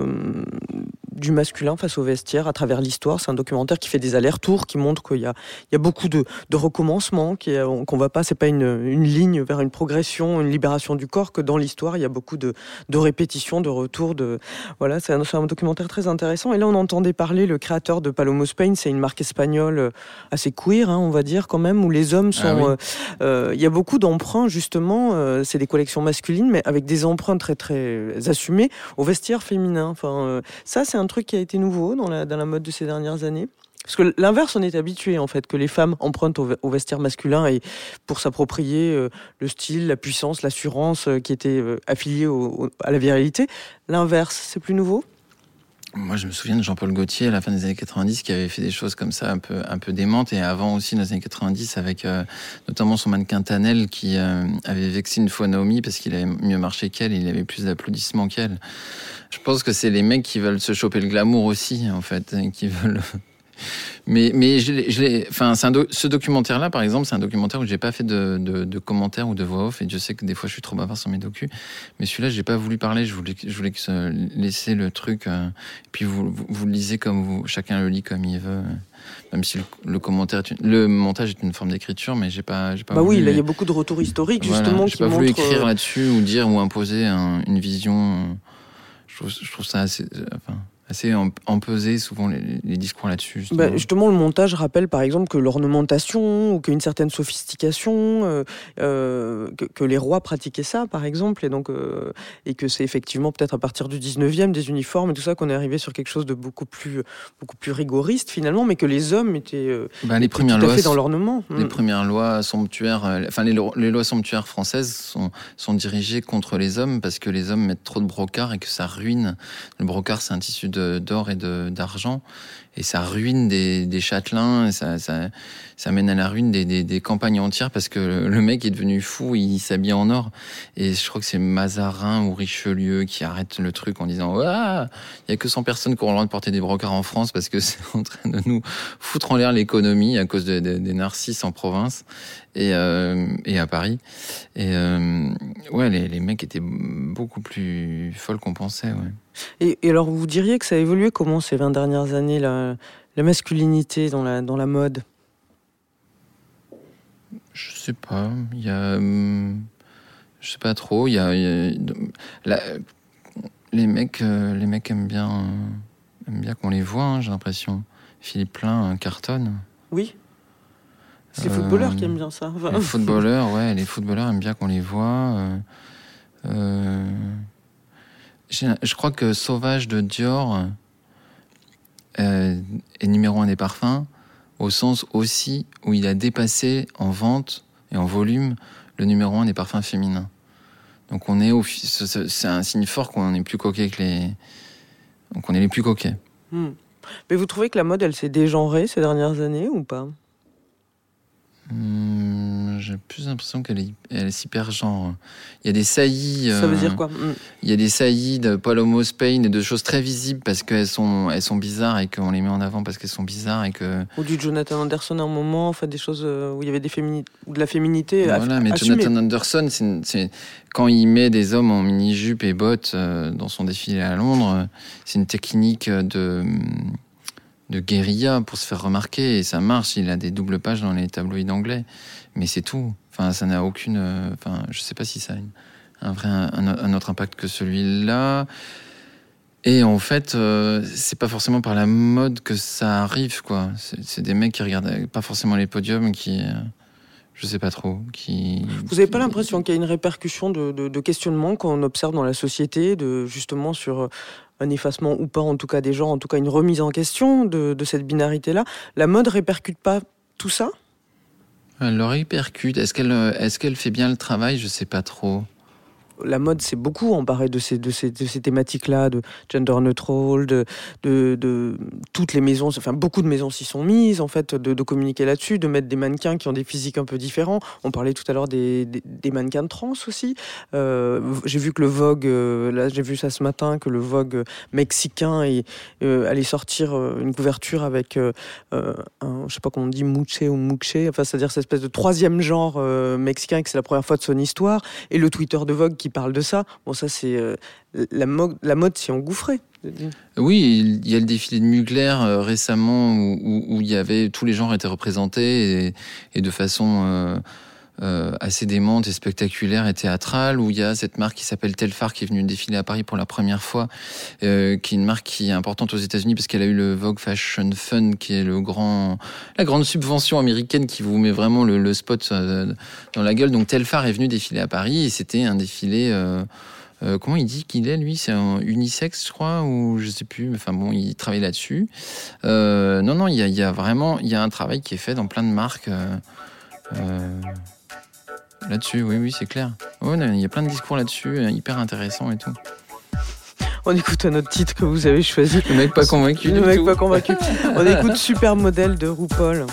du masculin face au vestiaire à travers l'histoire. C'est un documentaire qui fait des allers-retours, qui montre qu'il y a, il y a beaucoup de, de recommencements, qu'on va pas, c'est pas une, une ligne vers une progression, une libération du corps, que dans l'histoire, il y a beaucoup de, de répétitions, de retours. De, voilà, c'est un, c'est un documentaire très intéressant. Et là, on entendait parler, le créateur de Palomo Spain, c'est une marque espagnole assez queer, hein, on va dire quand même, où les hommes sont... Ah oui. euh, euh, il y a beaucoup d'emprunts, justement, euh, c'est des collections masculines, mais avec des emprunts très, très assumés au vestiaire féminin. Enfin, euh, ça, c'est un truc qui a été nouveau dans la, dans la mode de ces dernières années. Parce que l'inverse, on est habitué, en fait, que les femmes empruntent au, au vestiaire masculin et pour s'approprier euh, le style, la puissance, l'assurance euh, qui était euh, affiliée au, au, à la virilité. L'inverse, c'est plus nouveau ? Moi, je me souviens de Jean-Paul Gaultier à la fin des années quatre-vingt-dix qui avait fait des choses comme ça un peu, un peu démentes, et avant aussi dans les années quatre-vingt-dix avec euh, notamment son mannequin Tanel qui euh, avait vexé une fois Naomi parce qu'il avait mieux marché qu'elle et il avait plus d'applaudissements qu'elle. Je pense que c'est les mecs qui veulent se choper le glamour aussi, en fait, qui veulent... Mais, mais je l'ai, je l'ai, enfin, c'est un do- ce documentaire-là, par exemple, c'est un documentaire où j'ai pas fait de, de, de commentaires ou de voix off, et je sais que des fois je suis trop bavard sur mes docus, mais celui-là, j'ai pas voulu parler, je voulais, je voulais que ça, laisser le truc, euh, et puis vous, vous, vous le lisez comme vous, chacun le lit comme il veut, même si le, le commentaire, est une, le montage est une forme d'écriture, mais j'ai pas, j'ai pas bah voulu. Oui, là, il y a beaucoup de retours historiques, voilà, justement, j'ai qui pas montrent... voulu écrire là-dessus, ou dire, ou imposer un, une vision, je trouve, je trouve ça assez, enfin, assez empesé souvent les, les discours là-dessus. Justement. Bah, justement, le montage rappelle par exemple que l'ornementation ou qu'une certaine sophistication, euh, euh, que, que les rois pratiquaient ça par exemple, et, donc, euh, et que c'est effectivement peut-être à partir du dix-neuvième, des uniformes et tout ça, qu'on est arrivé sur quelque chose de beaucoup plus, beaucoup plus rigoriste finalement, mais que les hommes étaient, euh, bah, les étaient premières tout à lois, fait dans l'ornement. Les mmh. premières lois somptuaires, euh, enfin les, les lois somptuaires françaises sont, sont dirigées contre les hommes parce que les hommes mettent trop de brocart et que ça ruine. Le brocart, c'est un tissu de de, d'or et de, d'argent. Et ça ruine des, des châtelains, ça, ça, ça mène à la ruine des, des, des campagnes entières parce que le mec est devenu fou, il s'habille en or. Et je crois que c'est Mazarin ou Richelieu qui arrête le truc en disant « Ah, il y a que cent personnes qui auront le droit de porter des brocards en France parce que c'est en train de nous foutre en l'air l'économie à cause de, de, des narcisses en province et, euh, et à Paris. » Et euh, ouais, les, les mecs étaient beaucoup plus folles qu'on pensait, ouais. Et, et alors, vous diriez que ça a évolué comment ces vingt dernières années, la, la masculinité dans la, dans la mode ? Je sais pas. Il y a. Hum, je sais pas trop. Il y a. Il y a la, les, mecs, euh, les mecs aiment bien, euh, aiment bien qu'on les voit, hein, j'ai l'impression. Philippe Plein euh, cartonne. Oui. C'est les footballeurs euh, qui aiment bien ça. Enfin... Les footballeurs, ouais. Les footballeurs aiment bien qu'on les voit. Euh, euh, Je crois que Sauvage de Dior euh, est numéro un des parfums, au sens aussi où il a dépassé en vente et en volume le numéro un des parfums féminins. Donc on est au, c'est un signe fort qu'on est plus coquet que les, donc on est les plus coquets. Hmm. Mais vous trouvez que la mode, elle s'est dégenrée ces dernières années ou pas ? Hum, j'ai plus l'impression qu'elle est, elle est hyper genre. Il y a des saillies. Ça veut euh, dire quoi ? mm. Il y a des saillies de Paloma Spain et de choses très visibles parce qu'elles sont, elles sont bizarres et qu'on les met en avant parce qu'elles sont bizarres et que. Ou du Jonathan Anderson à un moment, enfin des choses où il y avait des fémini... ou de la féminité. Voilà, aff- mais assumée. Jonathan Anderson, c'est, c'est quand il met des hommes en mini-jupe et bottes euh, dans son défilé à Londres, c'est une technique de. de guérilla pour se faire remarquer et ça marche. Il a des doubles pages dans les tabloïds anglais, mais c'est tout. Enfin, ça n'a aucune. Enfin, je sais pas si ça a une, un vrai un, un autre impact que celui-là. Et en fait, euh, c'est pas forcément par la mode que ça arrive, quoi. C'est, c'est des mecs qui regardent pas forcément les podiums, qui, euh, je sais pas trop, qui. Vous avez pas l'impression qu'il y a une répercussion de, de, de questionnement qu'on observe dans la société, de justement sur un effacement ou pas, en tout cas des gens, en tout cas une remise en question de, de cette binarité-là. La mode répercute pas tout ça ? Elle le répercute. Est-ce qu'elle, est-ce qu'elle fait bien le travail ? Je sais pas trop. La mode s'est beaucoup emparée de ces, de ces, de ces thématiques-là, de gender neutral, de, de, de toutes les maisons, enfin beaucoup de maisons s'y sont mises, en fait, de, de communiquer là-dessus, de mettre des mannequins qui ont des physiques un peu différents. On parlait tout à l'heure des, des, des mannequins de trans aussi. Euh, j'ai vu que le Vogue, euh, là j'ai vu ça ce matin, que le Vogue mexicain est, euh, allait sortir une couverture avec euh, un, je sais pas comment on dit, muche ou muche, enfin c'est-à-dire cette espèce de troisième genre euh, mexicain, que c'est la première fois de son histoire, et le Twitter de Vogue qui parle de ça. Bon, ça, c'est euh, la, mo- la mode s'y engouffrait. Oui, il y a le défilé de Mugler euh, récemment où, où, où il y avait tous les genres étaient représentés et, et de façon euh, euh, assez démente et spectaculaire et théâtrale, où il y a cette marque qui s'appelle Telfar qui est venue défiler à Paris pour la première fois, euh, qui est une marque qui est importante aux États-Unis parce qu'elle a eu le Vogue Fashion Fund, qui est le grand, la grande subvention américaine qui vous met vraiment le, le spot euh, dans la gueule. Donc Telfar est venu défiler à Paris et c'était un défilé. Euh, Euh, comment il dit qu'il est, lui ? C'est un unisexe, je crois, ou je sais plus. Enfin bon, il travaille là-dessus. Euh, non, non, il y a, il y a vraiment, il y a un travail qui est fait dans plein de marques euh, euh, là-dessus. Oui, oui, c'est clair. Oh, il y a plein de discours là-dessus, hyper intéressants et tout. On écoute un autre titre que vous avez choisi. Le mec pas convaincu. Le du mec tout. pas convaincu. On écoute Supermodel de RuPaul.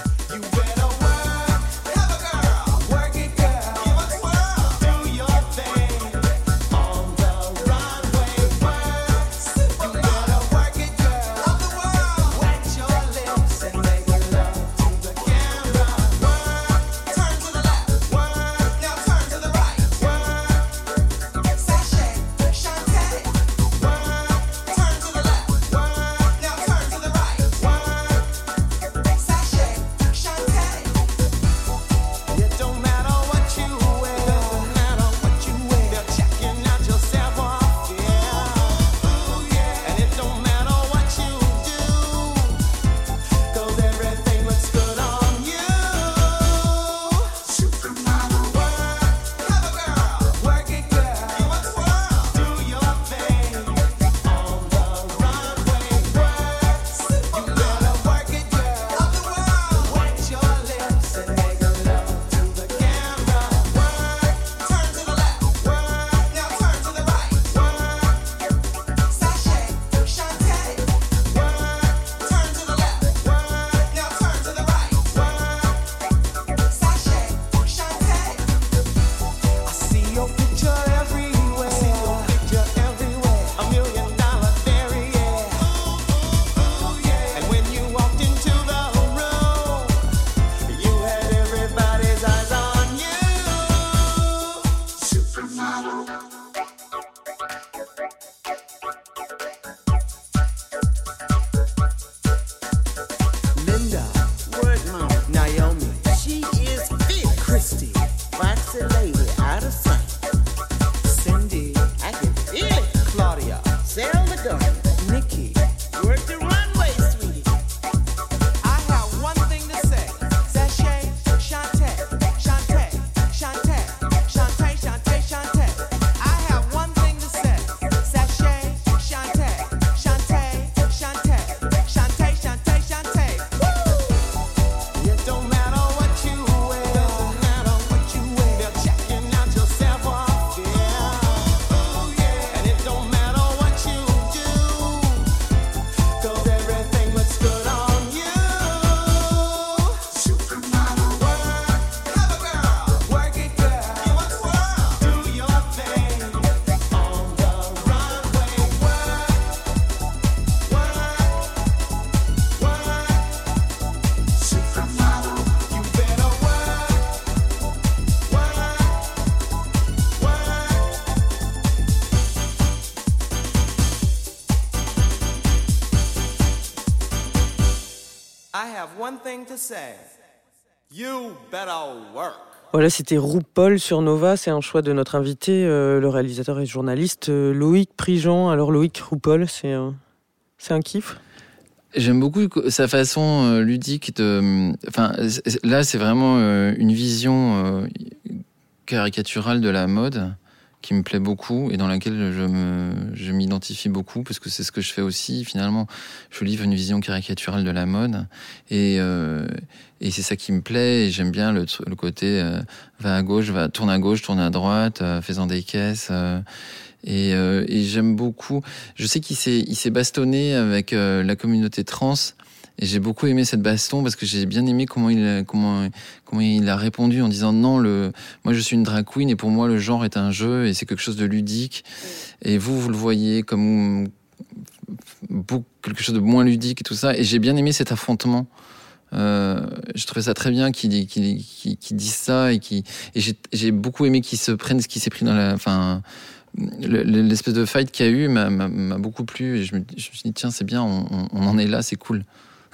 I have one thing to say. You better work. Voilà, c'était RuPaul sur Nova. C'est un choix de notre invité, euh, le réalisateur et journaliste euh, Loïc Prigent. Alors Loïc, RuPaul, c'est un, c'est un kiff. J'aime beaucoup sa façon euh, ludique de. Enfin, là, c'est vraiment euh, une vision euh, caricaturale de la mode qui me plaît beaucoup et dans laquelle je me, je m'identifie beaucoup parce que c'est ce que je fais aussi. Finalement, je livre une vision caricaturale de la mode et euh, et c'est ça qui me plaît. Et j'aime bien le, le côté euh, va à gauche, va tourne à gauche, tourne à droite, euh, faisant des caisses. Euh, et, euh, et j'aime beaucoup. Je sais qu'il s'est il s'est bastonné avec euh, la communauté trans. Et j'ai beaucoup aimé cette baston parce que j'ai bien aimé comment il comment comment il a répondu en disant non, le moi je suis une drag queen et pour moi le genre est un jeu et c'est quelque chose de ludique et vous vous le voyez comme beaucoup, quelque chose de moins ludique et tout ça, et j'ai bien aimé cet affrontement. Euh, je trouvais ça très bien qu'il qu'il qu'il, qu'il dise ça et qui et j'ai j'ai beaucoup aimé qu'il se prenne ce qui s'est pris dans la enfin l'espèce de fight qu'il y a eu m'a, m'a, m'a beaucoup plu et je me, je me suis dit tiens c'est bien, on, on en est là, c'est cool.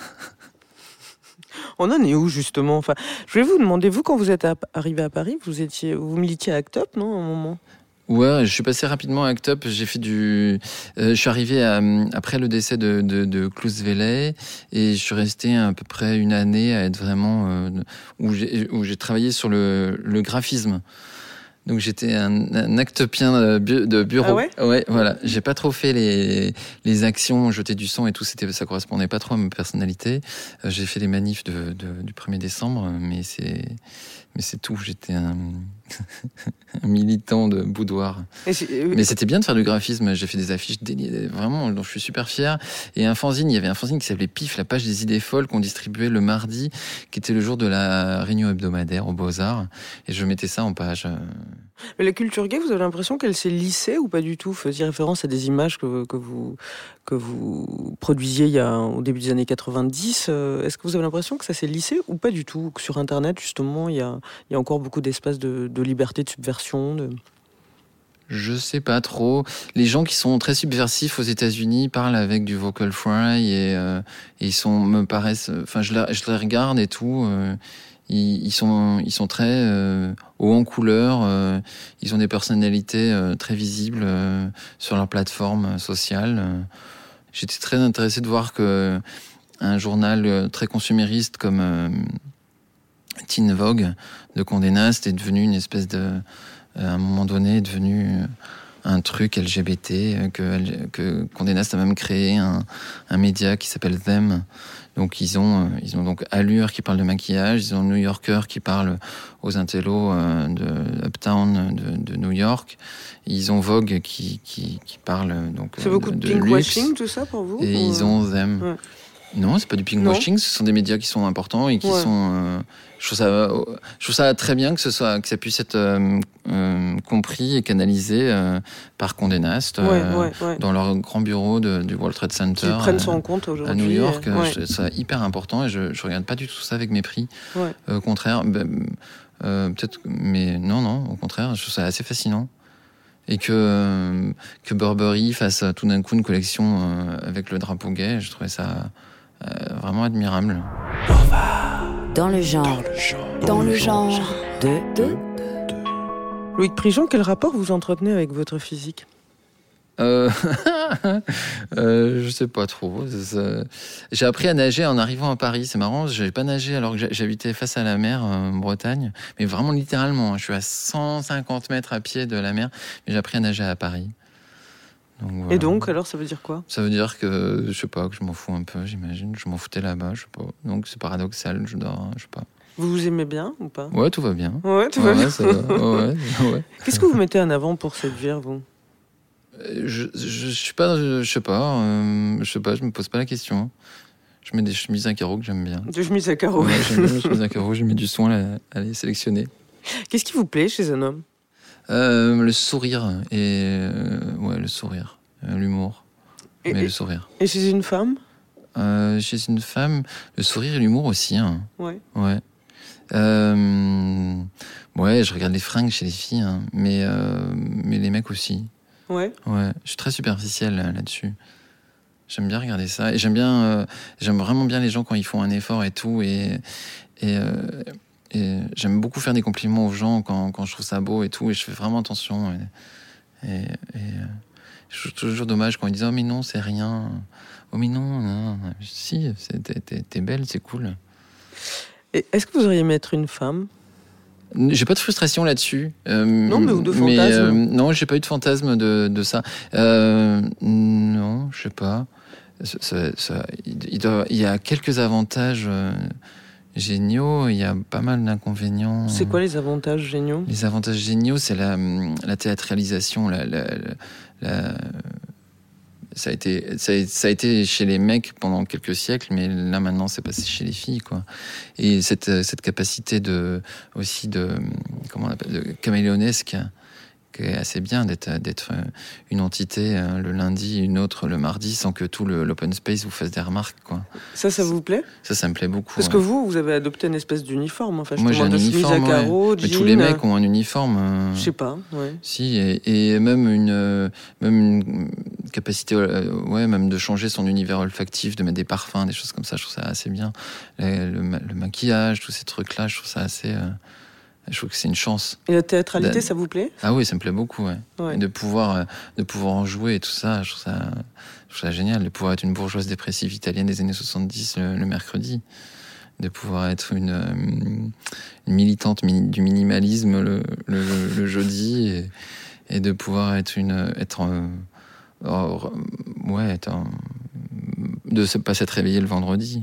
On en est où justement? Enfin, je vais vous demander, vous quand vous êtes à, arrivé à Paris, vous étiez, vous militiez à Act Up, non, à un moment? Ouais, je suis passé rapidement à Act Up. J'ai fait du. Euh, je suis arrivé à, après le décès de, de, de Klaus Vellet et je suis resté à peu près une année à être vraiment euh, où j'ai où j'ai travaillé sur le, le graphisme. Donc j'étais un, un actopien de bureau. Ah ouais, ouais, voilà. J'ai pas trop fait les les actions, jeter du sang et tout. C'était ça correspondait pas trop à ma personnalité. Euh, j'ai fait les manifs de, de du premier décembre, mais c'est mais c'est tout. J'étais un, un militant de boudoir. Euh... Mais c'était bien de faire du graphisme. J'ai fait des affiches déli... vraiment dont je suis super fier. Et un fanzine, il y avait un fanzine qui s'appelait Pif, la page des idées folles qu'on distribuait le mardi, qui était le jour de la réunion hebdomadaire aux Beaux-Arts. Et je mettais ça en page. Mais la culture gay, vous avez l'impression qu'elle s'est lissée ou pas du tout? Vous faisiez référence à des images que, que, vous, que vous produisiez il y a, au début des années quatre-vingt-dix. Est-ce que vous avez l'impression que ça s'est lissé ou pas du tout? Que sur Internet, justement, il y a, il y a encore beaucoup d'espace de, de liberté, de subversion de... Je sais pas trop. Les gens qui sont très subversifs aux États-Unis parlent avec du vocal fry et, euh, et ils sont, me paraissent... Enfin, je, la, je les regarde et tout... Euh, Ils sont, ils sont très euh, hauts en couleur. Euh, ils ont des personnalités euh, très visibles euh, sur leur plateforme sociale. Euh, j'étais très intéressé de voir que un journal très consumériste comme euh, Teen Vogue de Condé Nast est devenu une espèce de, euh, à un moment donné, est devenu un truc L G B T. Que, que Condé Nast a même créé un, un média qui s'appelle Them. Donc ils ont, ils ont donc Allure qui parle de maquillage, ils ont New Yorker qui parle aux intellos de Uptown de, de New York, ils ont Vogue qui qui, qui parle donc c'est beaucoup de, de pinkwashing tout ça pour vous? Et ou... ils ont Them. Ouais. Non, c'est pas du pinkwashing, ce sont des médias qui sont importants et qui ouais. sont. Euh, je trouve ça, je trouve ça très bien que ce soit, que ça puisse être euh, euh, compris et canalisé euh, par Condé Nast euh, ouais, ouais, ouais. dans leur grand bureau de, du World Trade Center. Ils prennent ça en compte aujourd'hui. À New York, ouais. je trouve ça hyper important et je, je regarde pas du tout ça avec mépris. Ouais. Euh, au contraire, ben, euh, peut-être, mais non, non, au contraire, je trouve ça assez fascinant. Et que que Burberry fasse tout d'un coup une collection euh, avec le drapeau gay, je trouvais ça Euh, vraiment admirable. Dans le genre, dans le genre, dans le genre de, de... Loïc Prigent, quel rapport vous entretenez avec votre physique? euh... euh, Je sais pas trop. Ça... J'ai appris à nager en arrivant à Paris. C'est marrant, j'avais pas nagé alors que j'habitais face à la mer en Bretagne. Mais vraiment littéralement, je suis à cent cinquante mètres à pied de la mer. Mais j'ai appris à nager à Paris. Donc, voilà. Et donc, alors, ça veut dire quoi? Ça veut dire que, je sais pas, que je m'en fous un peu, j'imagine. Je m'en foutais là-bas, je sais pas. Donc, c'est paradoxal, je dors, je sais pas. Vous vous aimez bien ou pas? Ouais, tout va bien. Ouais, tout ouais, va bien. Ça va. Ouais, ouais. Qu'est-ce que vous mettez en avant pour séduire, vous? je, je, je suis pas, je, je sais pas, euh, je sais pas, je me pose pas la question. Je mets des chemises à carreaux que j'aime bien. Des chemises à carreaux? Ouais, j'aime bien les chemises à carreaux, je mets du soin à, à les sélectionner. Qu'est-ce qui vous plaît chez un homme? euh, Le sourire, et euh, ouais, le sourire. L'humour, et, mais et, le sourire. Et chez une femme? euh, Chez une femme, le sourire et l'humour aussi. Hein. Ouais. Ouais. Euh, ouais, je regarde les fringues chez les filles, hein, mais, euh, mais les mecs aussi. Ouais. Ouais. Je suis très superficiel là, là-dessus. J'aime bien regarder ça. Et j'aime bien, euh, j'aime vraiment bien les gens quand ils font un effort et tout. Et, et, euh, et j'aime beaucoup faire des compliments aux gens quand, quand je trouve ça beau et tout. Et je fais vraiment attention. Et, et, et euh, je trouve toujours dommage quand ils disent « Oh, mais non, c'est rien. Oh, mais non, non. » Si, c'est, t'es, t'es, t'es belle, c'est cool. Et est-ce que vous auriez aimé être une femme ? J'ai pas de frustration là-dessus. Euh, non, mais ou de fantasme. Mais, euh, non, j'ai pas eu de fantasme de, de ça. Euh, non, je sais pas. Ça, ça, ça, il, doit, il y a quelques avantages euh, géniaux, il y a pas mal d'inconvénients. C'est quoi les avantages géniaux ? Les avantages géniaux, c'est la, la théâtralisation, la, la, la, la Ça a, été, ça, a, ça a été chez les mecs pendant quelques siècles, mais là maintenant c'est passé chez les filles, quoi. Et cette, cette capacité de aussi de comment on appelle, de caméléonesque, qui est assez bien d'être, d'être une entité le lundi, une autre le mardi, sans que tout le, l'open space vous fasse des remarques, quoi. Ça, ça vous plaît ? Ça, ça me plaît beaucoup. Parce ouais. que vous, vous avez adopté une espèce d'uniforme. Enfin, je Moi, j'ai un uniforme. À carreaux, ouais. jean, mais tous les mecs ont un uniforme. Euh... Je sais pas. Ouais. Si, et, et même une, même une capacité, euh, ouais, même de changer son univers olfactif, de mettre des parfums, des choses comme ça. Je trouve ça assez bien. Le, le, le maquillage, tous ces trucs-là, je trouve ça assez. Euh... Je trouve que c'est une chance. Et la théâtralité, de... ça vous plaît ? Ah oui, ça me plaît beaucoup, ouais. ouais. Et de pouvoir, de pouvoir en jouer et tout ça, je trouve ça, je trouve ça génial. De pouvoir être une bourgeoise dépressive italienne des années soixante-dix le, le mercredi. De pouvoir être une, une militante du minimalisme le, le, le jeudi. Et, et de pouvoir être une... Être, euh, ouais, être... De ne pas s'être réveillé le vendredi.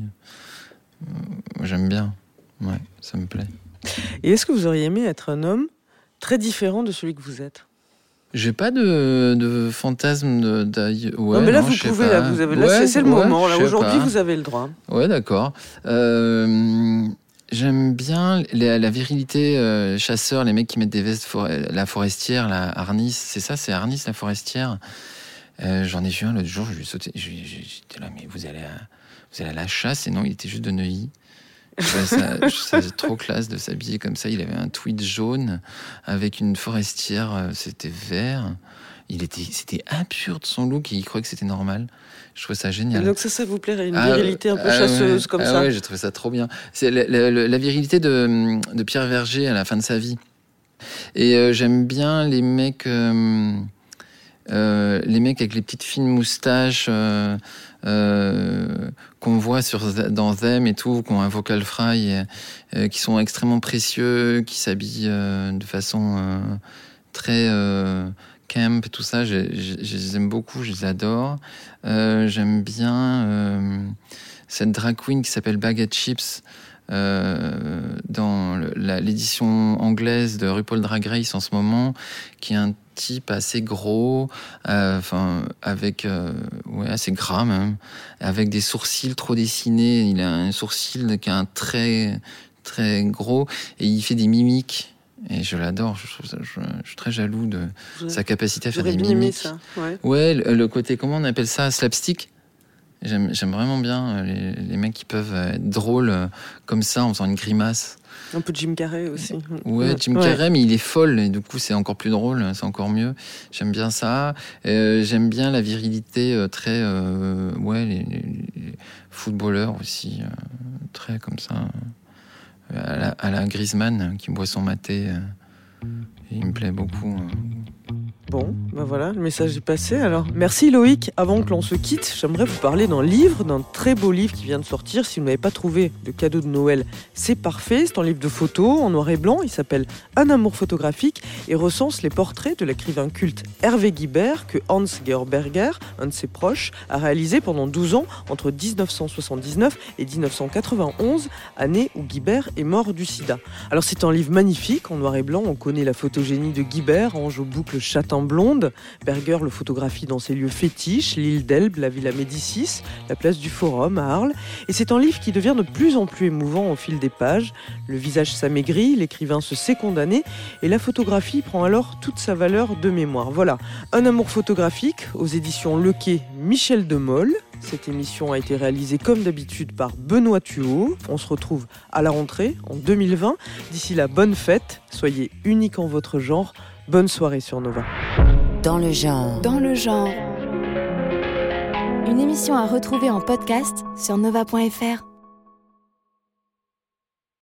J'aime bien. Ouais, ça me plaît. Et est-ce que vous auriez aimé être un homme très différent de celui que vous êtes ? J'ai pas de, de fantasme de, de ouais, non, mais là non, vous pouvez, pas. là vous avez, là ouais, c'est, c'est le ouais, moment. Là aujourd'hui, pas. vous avez le droit. Ouais, d'accord. Euh, j'aime bien la, la virilité euh, chasseur, les mecs qui mettent des vestes, for- la forestière, la Arnis. C'est ça, c'est Arnis la forestière. Euh, j'en ai vu un l'autre jour. Je lui ai sauté. Je, je, j'étais là, mais vous allez, à, vous allez à la chasse ? Et non, il était juste de Neuilly. Je trouvais ça, je trouvais ça trop classe de s'habiller comme ça. Il avait un tweed jaune avec une forestière, c'était vert. Il était, c'était impur de son look et il croyait que c'était normal. Je trouvais ça génial. Et donc ça, ça vous plairait, une ah, virilité un peu ah, chasseuse ouais, comme ah, ça. Ouais, j'ai trouvé ça trop bien. C'est la, la, la virilité de, de Pierre Verger à la fin de sa vie. Et euh, j'aime bien les mecs, euh, euh, les mecs avec les petites fines moustaches. Euh, Euh, qu'on voit sur, dans Them et tout, qui ont un vocal fry, et, euh, qui sont extrêmement précieux, qui s'habillent euh, de façon euh, très euh, camp, tout ça, je, je, je les aime beaucoup, je les adore. Euh, j'aime bien euh, cette drag queen qui s'appelle Baguette Chips, euh, dans le, la, l'édition anglaise de RuPaul Drag Race en ce moment, qui est un type assez gros, enfin euh, avec euh, ouais assez gras même, avec des sourcils trop dessinés. Il a un sourcil qui a un trait très gros et il fait des mimiques. Et je l'adore. Je, trouve ça, je, je suis très jaloux de ouais. sa capacité à faire des mimiques. Ça. Ouais, ouais le, le côté, comment on appelle ça, slapstick. J'aime, j'aime vraiment bien les, les mecs qui peuvent être drôles comme ça en faisant une grimace. Un peu de Jim Carrey aussi. Ouais, Jim ouais. Carrey, mais il est folle et du coup c'est encore plus drôle, c'est encore mieux. J'aime bien ça. Euh, j'aime bien la virilité euh, très, euh, ouais, les, les, les footballeurs aussi, euh, très comme ça, euh, à, la, à la Griezmann qui boit son maté. Euh, il me plaît beaucoup. Euh. Bon, ben voilà, le message est passé. Alors, merci Loïc. Avant que l'on se quitte, j'aimerais vous parler d'un livre, d'un très beau livre qui vient de sortir. Si vous n'avez pas trouvé de cadeau de Noël, c'est parfait. C'est un livre de photos en noir et blanc. Il s'appelle Un amour photographique et recense les portraits de l'écrivain culte Hervé Guibert que Hans-Georg Berger, un de ses proches, a réalisé pendant douze ans entre dix-neuf cent soixante-dix-neuf et dix-neuf cent quatre-vingt-onze, année où Guibert est mort du sida. Alors c'est un livre magnifique en noir et blanc. On connaît la photogénie de Guibert, ange aux boucles châtain blonde. Berger le photographie dans ses lieux fétiches, l'île d'Elbe, la Villa Médicis, la place du Forum à Arles. Et c'est un livre qui devient de plus en plus émouvant au fil des pages. Le visage s'amaigrit, l'écrivain se sait condamné et la photographie prend alors toute sa valeur de mémoire. Voilà, Un amour photographique aux éditions Le Quai, Michel Demol. Cette émission a été réalisée comme d'habitude par Benoît Thuot. On se retrouve à la rentrée en deux mille vingt. D'ici là, bonne fête, soyez unique en votre genre. Bonne soirée sur Nova. Dans le genre. Dans le genre. Une Une émission à retrouver en podcast sur nova point f r.